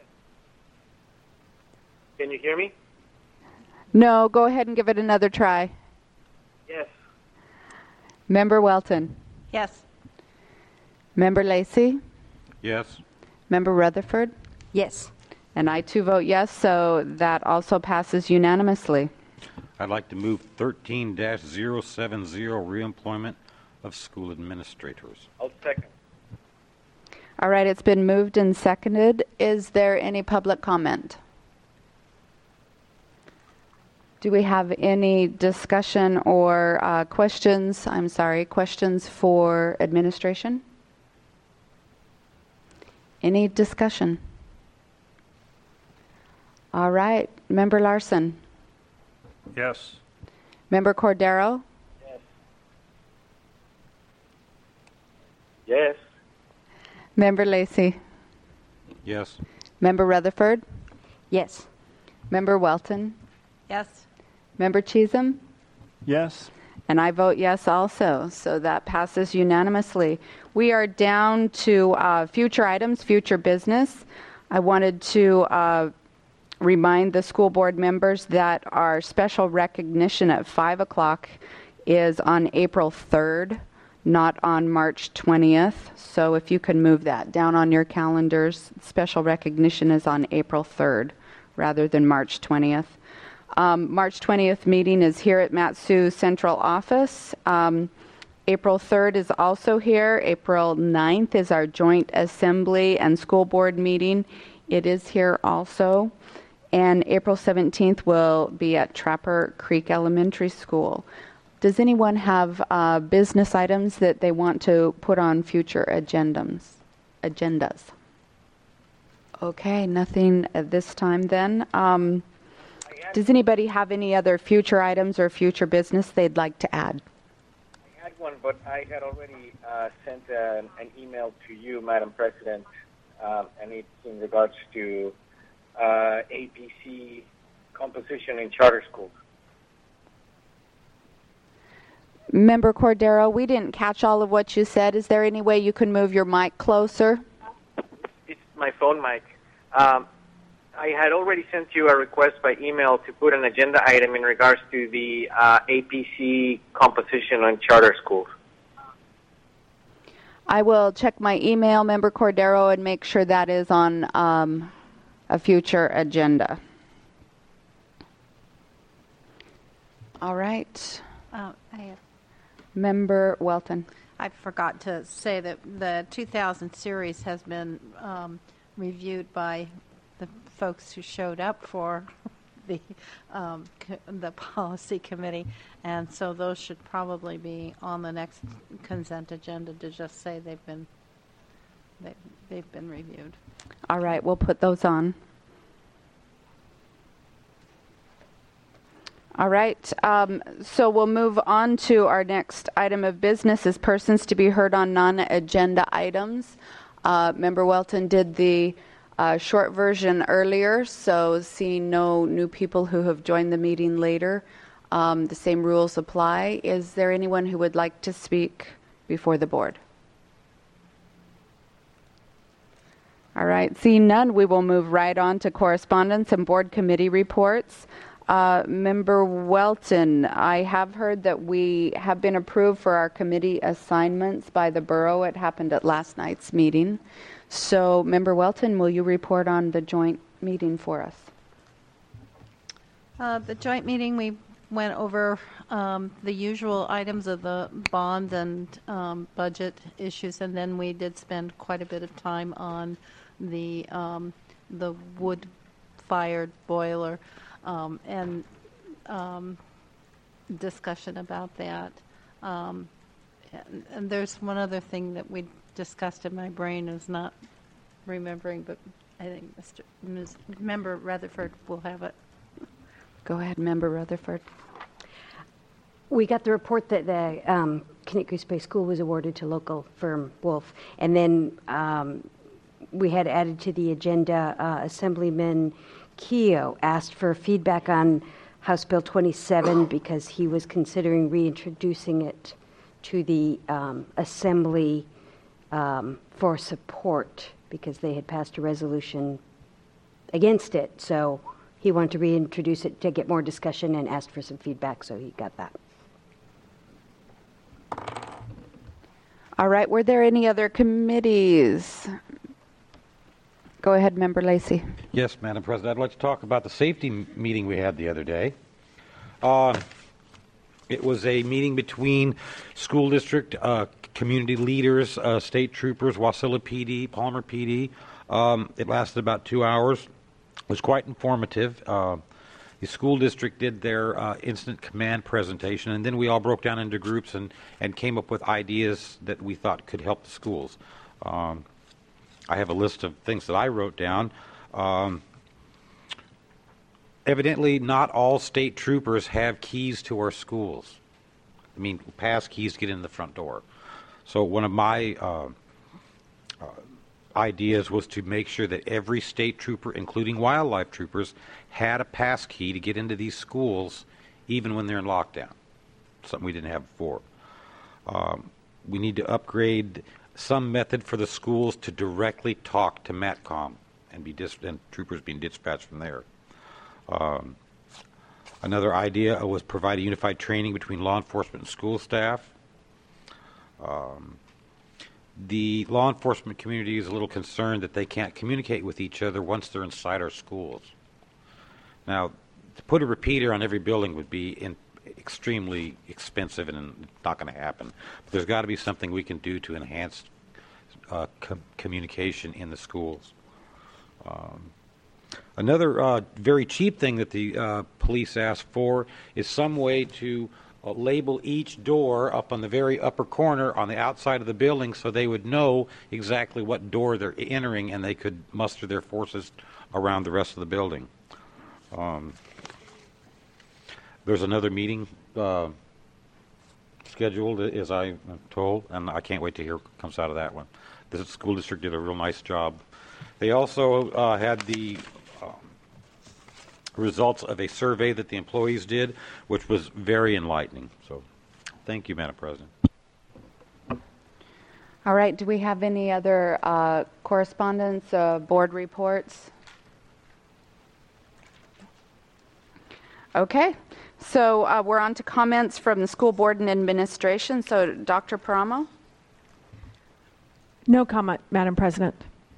Can you hear me? No, go ahead and give it another try. Yes. Member Welton? Yes. Member Lacey? Yes. Member Rutherford? Yes. And I too vote yes, so that also passes unanimously. I'd like to move thirteen dash zero seven zero, reemployment of school administrators. I'll second. All right, it's been moved and seconded. Is there any public comment? Do we have any discussion or uh, questions? I'm sorry, questions for administration? Any discussion? All right, Member Larson? Yes. Member Cordero? Yes. Yes. Member Lacey? Yes. Member Rutherford? Yes. Member Welton? Yes. Member Chisholm? Yes. And I vote yes also, so that passes unanimously. We are down to uh, future items, future business. I wanted to uh, remind the school board members that our special recognition at five o'clock is on April third, not on March twentieth. So if you can move that down on your calendars, special recognition is on April third rather than March twentieth. Um, March twentieth meeting is here at Mat-Su Central Office. Um, April third is also here. April ninth is our joint assembly and school board meeting. It is here also. And April seventeenth will be at Trapper Creek Elementary School. Does anyone have uh, business items that they want to put on future agendas? agendas? Okay, nothing at this time then. Um, does anybody have any other future items or future business they'd like to add? I had one, but I had already uh, sent an, an email to you, Madam President, um, and it's in regards to uh, A P C composition in charter schools. Member Cordero, we didn't catch all of what you said. Is there any way you can move your mic closer? It's my phone mic. Um, I had already sent you a request by email to put an agenda item in regards to the uh, A P C composition on charter schools. I will check my email, Member Cordero, and make sure that is on um, a future agenda. All right. Uh, I have Member Welton. I forgot to say that the two thousand series has been um, reviewed by the folks who showed up for the um, co- the policy committee, and so those should probably be on the next consent agenda to just say they've been they, they've been reviewed. All right, we'll put those on. All right, um, so we'll move on to our next item of business as persons to be heard on non-agenda items. Uh, Member Welton did the uh, short version earlier, so seeing no new people who have joined the meeting later, um, the same rules apply. Is there anyone who would like to speak before the board? All right, seeing none, we will move right on to correspondence and board committee reports. Uh, Member Welton, I have heard that we have been approved for our committee assignments by the borough. It happened at last night's meeting. So, Member Welton, will you report on the joint meeting for us? Uh, the joint meeting, we went over um, the usual items of the bond and um, budget issues, and then we did spend quite a bit of time on the um, the wood-fired boiler. Um, and um, discussion about that. Um, and, and there's one other thing that we discussed in my brain is not remembering, but I think Mister Miz Member Rutherford will have it. Go ahead, Member Rutherford. We got the report that the um, Connect Goose Bay School was awarded to local firm Wolf, and then um, we had added to the agenda uh, Assemblyman Keogh asked for feedback on House Bill twenty-seven because he was considering reintroducing it to the um, Assembly um, for support because they had passed a resolution against it. So he wanted to reintroduce it to get more discussion and asked for some feedback, so he got that. All right, were there any other committees? Go ahead, Member Lacey. Yes, Madam President. I'd like to talk about the safety m- meeting we had the other day. Uh, it was a meeting between school district, uh, community leaders, uh, state troopers, Wasilla P D, Palmer P D. Um, it lasted about two hours. It was quite informative. Uh, the school district did their uh, incident command presentation, and then we all broke down into groups and, and came up with ideas that we thought could help the schools. Um, I have a list of things that I wrote down. Um, evidently, not all state troopers have keys to our schools. I mean, pass keys to get in the front door. So one of my uh, uh, ideas was to make sure that every state trooper, including wildlife troopers, had a pass key to get into these schools, even when they're in lockdown. Something we didn't have before. Um, we need to upgrade some method for the schools to directly talk to MATCOM and be dis- and troopers being dispatched from there. Um, another idea was provide a unified training between law enforcement and school staff. Um, the law enforcement community is a little concerned that they can't communicate with each other once they're inside our schools. Now, to put a repeater on every building would be in, extremely expensive and not going to happen. But there's got to be something we can do to enhance uh, com- communication in the schools. Um, another uh, very cheap thing that the uh, police asked for is some way to uh, label each door up on the very upper corner on the outside of the building so they would know exactly what door they're entering and they could muster their forces around the rest of the building. Um, there's another meeting uh, scheduled, as I'm told, and I can't wait to hear what comes out of that one. The school district did a real nice job. They also uh, had the um, results of a survey that the employees did, which was very enlightening. So thank you, Madam President. All right. Do we have any other uh, correspondence, uh, board reports? Okay. So uh, we're on to comments from the school board and administration. So Doctor Paramo? No comment, Madam President.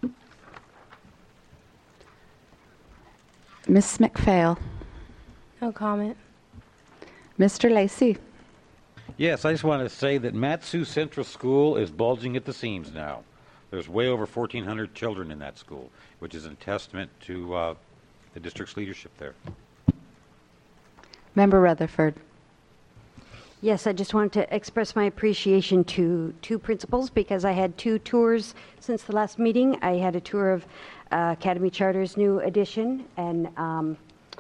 Miz McPhail? No comment. Mister Lacey? Yes, I just want to say that Mat-Su Central School is bulging at the seams now. There's way over fourteen hundred children in that school, which is a testament to uh, the district's leadership there. Member Rutherford. Yes, I just wanted to express my appreciation to two principals because I had two tours since the last meeting. I had a tour of uh, Academy Charter's new edition, and um,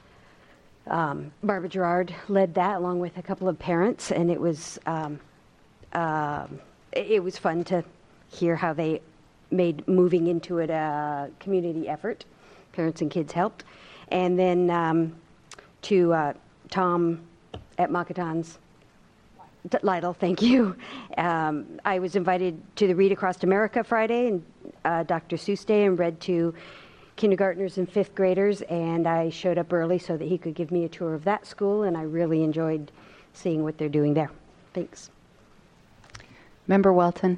um, Barbara Gerard led that along with a couple of parents, and it was um, uh, it was fun to hear how they made moving into it a community effort. Parents and kids helped, and then um, to uh, Tom at Makatans. Lytle, thank you. Um, I was invited to the Read Across America Friday and uh, Doctor Seuss Day and read to kindergartners and fifth graders, and I showed up early so that he could give me a tour of that school, and I really enjoyed seeing what they're doing there. Thanks. Member Welton.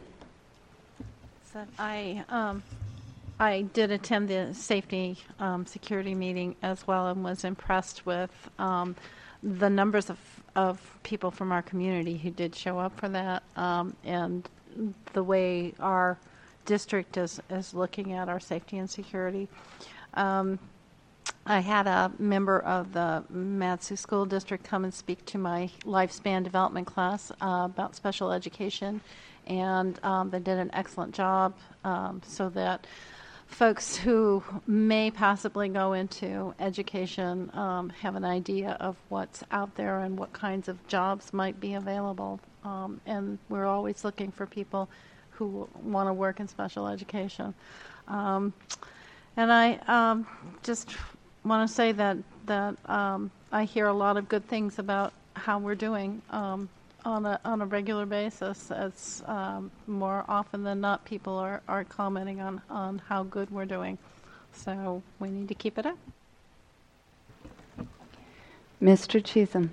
So I um, I did attend the safety um, security meeting as well and was impressed with um, the numbers of of people from our community who did show up for that, um, and the way our district is, is looking at our safety and security. Um, I had a member of the Mat-Su School District come and speak to my lifespan development class uh, about special education, and um, they did an excellent job um, so that folks who may possibly go into education um, have an idea of what's out there and what kinds of jobs might be available. Um, and we're always looking for people who want to work in special education. Um, and I um, just want to say that, that um, I hear a lot of good things about how we're doing um, on a on a regular basis. It's um, more often than not people are, are commenting on, on how good we're doing. So we need to keep it up. Mister Chisholm.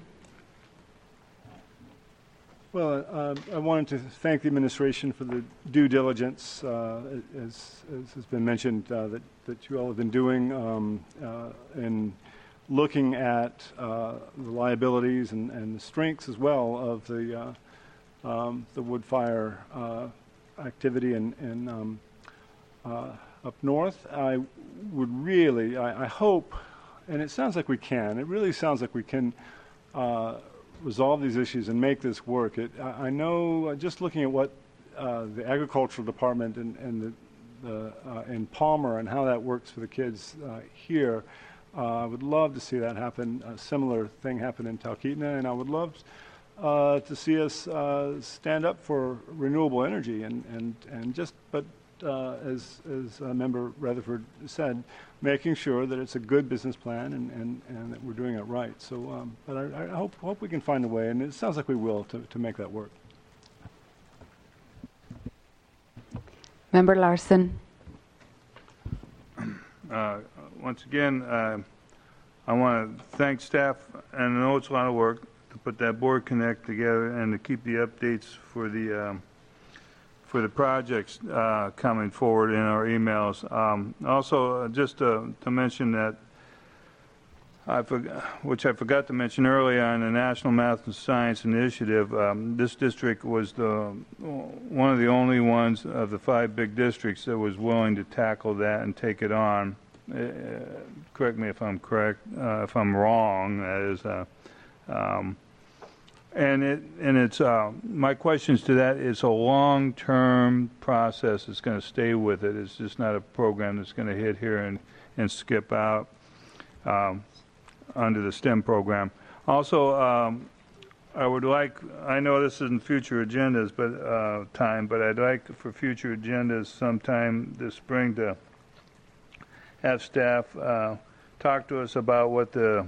Well, uh, I wanted to thank the administration for the due diligence, uh, as, as has been mentioned, uh, that, that you all have been doing um, uh, in looking at uh, the liabilities and, and the strengths as well of the uh, um, the wood fire uh, activity in, in um, uh, up north. I would really, I, I hope, and it sounds like we can. It really sounds like we can uh, resolve these issues and make this work. It, I, I know, uh, just looking at what uh, the agricultural department and, and the, the uh, in Palmer and how that works for the kids uh, here. Uh, I would love to see that happen, a similar thing happen in Talkeetna, and I would love uh, to see us uh, stand up for renewable energy and, and, and just, but uh, as, as uh, Member Rutherford said, making sure that it's a good business plan and, and, and that we're doing it right. So, um, but I, I hope, hope we can find a way, and it sounds like we will, to, to make that work. Member Larson. Uh, once again, uh, I want to thank staff, and I know it's a lot of work to put that board connect together and to keep the updates for the um, for the projects uh, coming forward in our emails. Um, also, uh, just to, to mention that I forg- which I forgot to mention earlier on the National Math and Science Initiative. Um, this district was the one of the only ones of the five big districts that was willing to tackle that and take it on. Uh, correct me if I'm correct, uh, if I'm wrong. That is, uh, um, and it and it's uh, my questions to that. It's a long-term process. It's going to stay with it. It's just not a program that's going to hit here and and skip out. Um, under the STEM program. Also, um, I would like, I know this isn't future agendas but uh, time, but I'd like for future agendas sometime this spring to have staff uh, talk to us about what the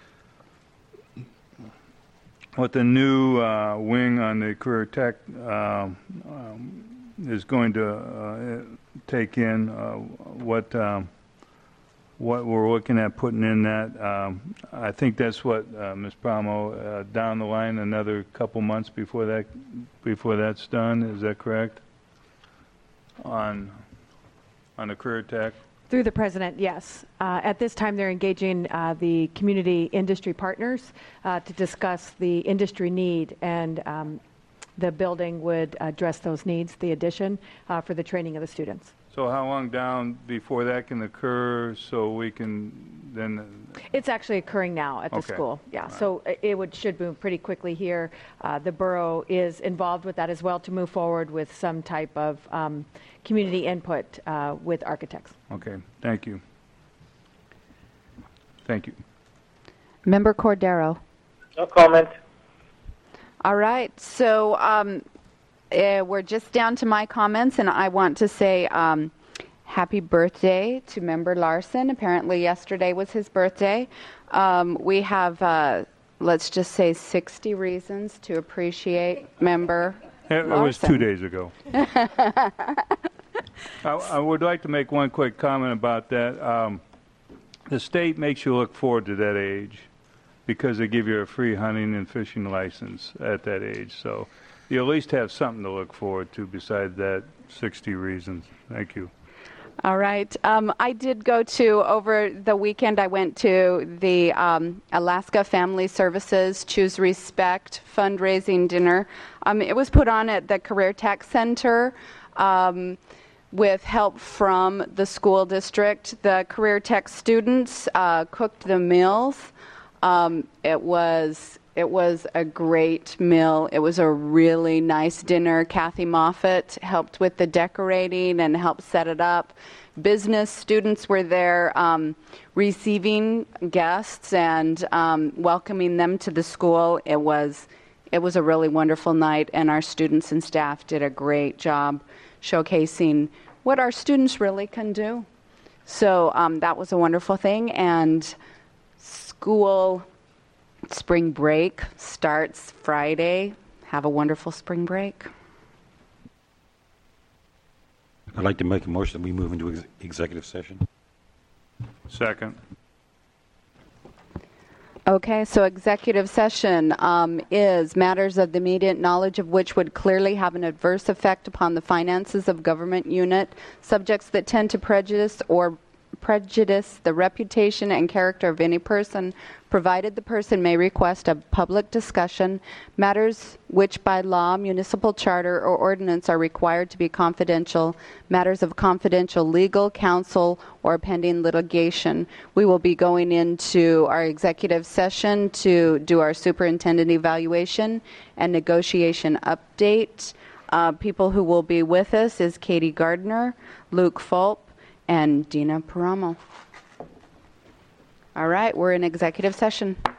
what the new uh, wing on the Career Tech uh, um, is going to uh, take in, uh, what um, what we're looking at putting in that. Um, I think that's what, uh, Miz Promo, uh, down the line, another couple months before that, before that's done. Is that correct? On, on the Career Tech? Through the president, yes. Uh, at this time, they're engaging uh, the community industry partners uh, to discuss the industry need, and um, the building would address those needs, the addition, uh, for the training of the students. So how long down before that can occur so we can then? It's actually occurring now at the Okay. school. Yeah, so it would should move pretty quickly here. Uh, the borough is involved with that as well to move forward with some type of um, community input uh, with architects. Okay, thank you. Thank you. Member Cordero. No comment. All right, so um, uh, we're just down to my comments, and I want to say um, happy birthday to Member Larson. Apparently yesterday was his birthday. Um, we have, uh, let's just say, sixty reasons to appreciate Member It, it Larson. was two days ago. I, I would like to make one quick comment about that. Um, the state makes you look forward to that age because they give you a free hunting and fishing license at that age. So you at least have something to look forward to besides that sixty reasons. Thank you. All right. Um, I did go to, over the weekend, I went to the um, Alaska Family Services Choose Respect fundraising dinner. Um, it was put on at the Career Tech Center um, with help from the school district. The Career Tech students uh, cooked the meals. Um, it was it was a great meal. It was a really nice dinner. Kathy Moffat helped with the decorating and helped set it up. Business students were there um, receiving guests and um, welcoming them to the school. It was it was a really wonderful night, and our students and staff did a great job showcasing what our students really can do. So um, that was a wonderful thing, and school spring break starts Friday. Have a wonderful spring break. I'd like to make a motion that we move into ex- executive session. Second. Okay, so executive session um, is matters of the immediate knowledge of which would clearly have an adverse effect upon the finances of government unit, subjects that tend to prejudice or prejudice the reputation and character of any person, provided the person may request a public discussion, matters which by law, municipal charter, or ordinance are required to be confidential, matters of confidential legal counsel or pending litigation. We will be going into our executive session to do our superintendent evaluation and negotiation update. Uh, people who will be with us is Katie Gardner, Luke Fulp, and Dina Paramo. All right, we're in executive session.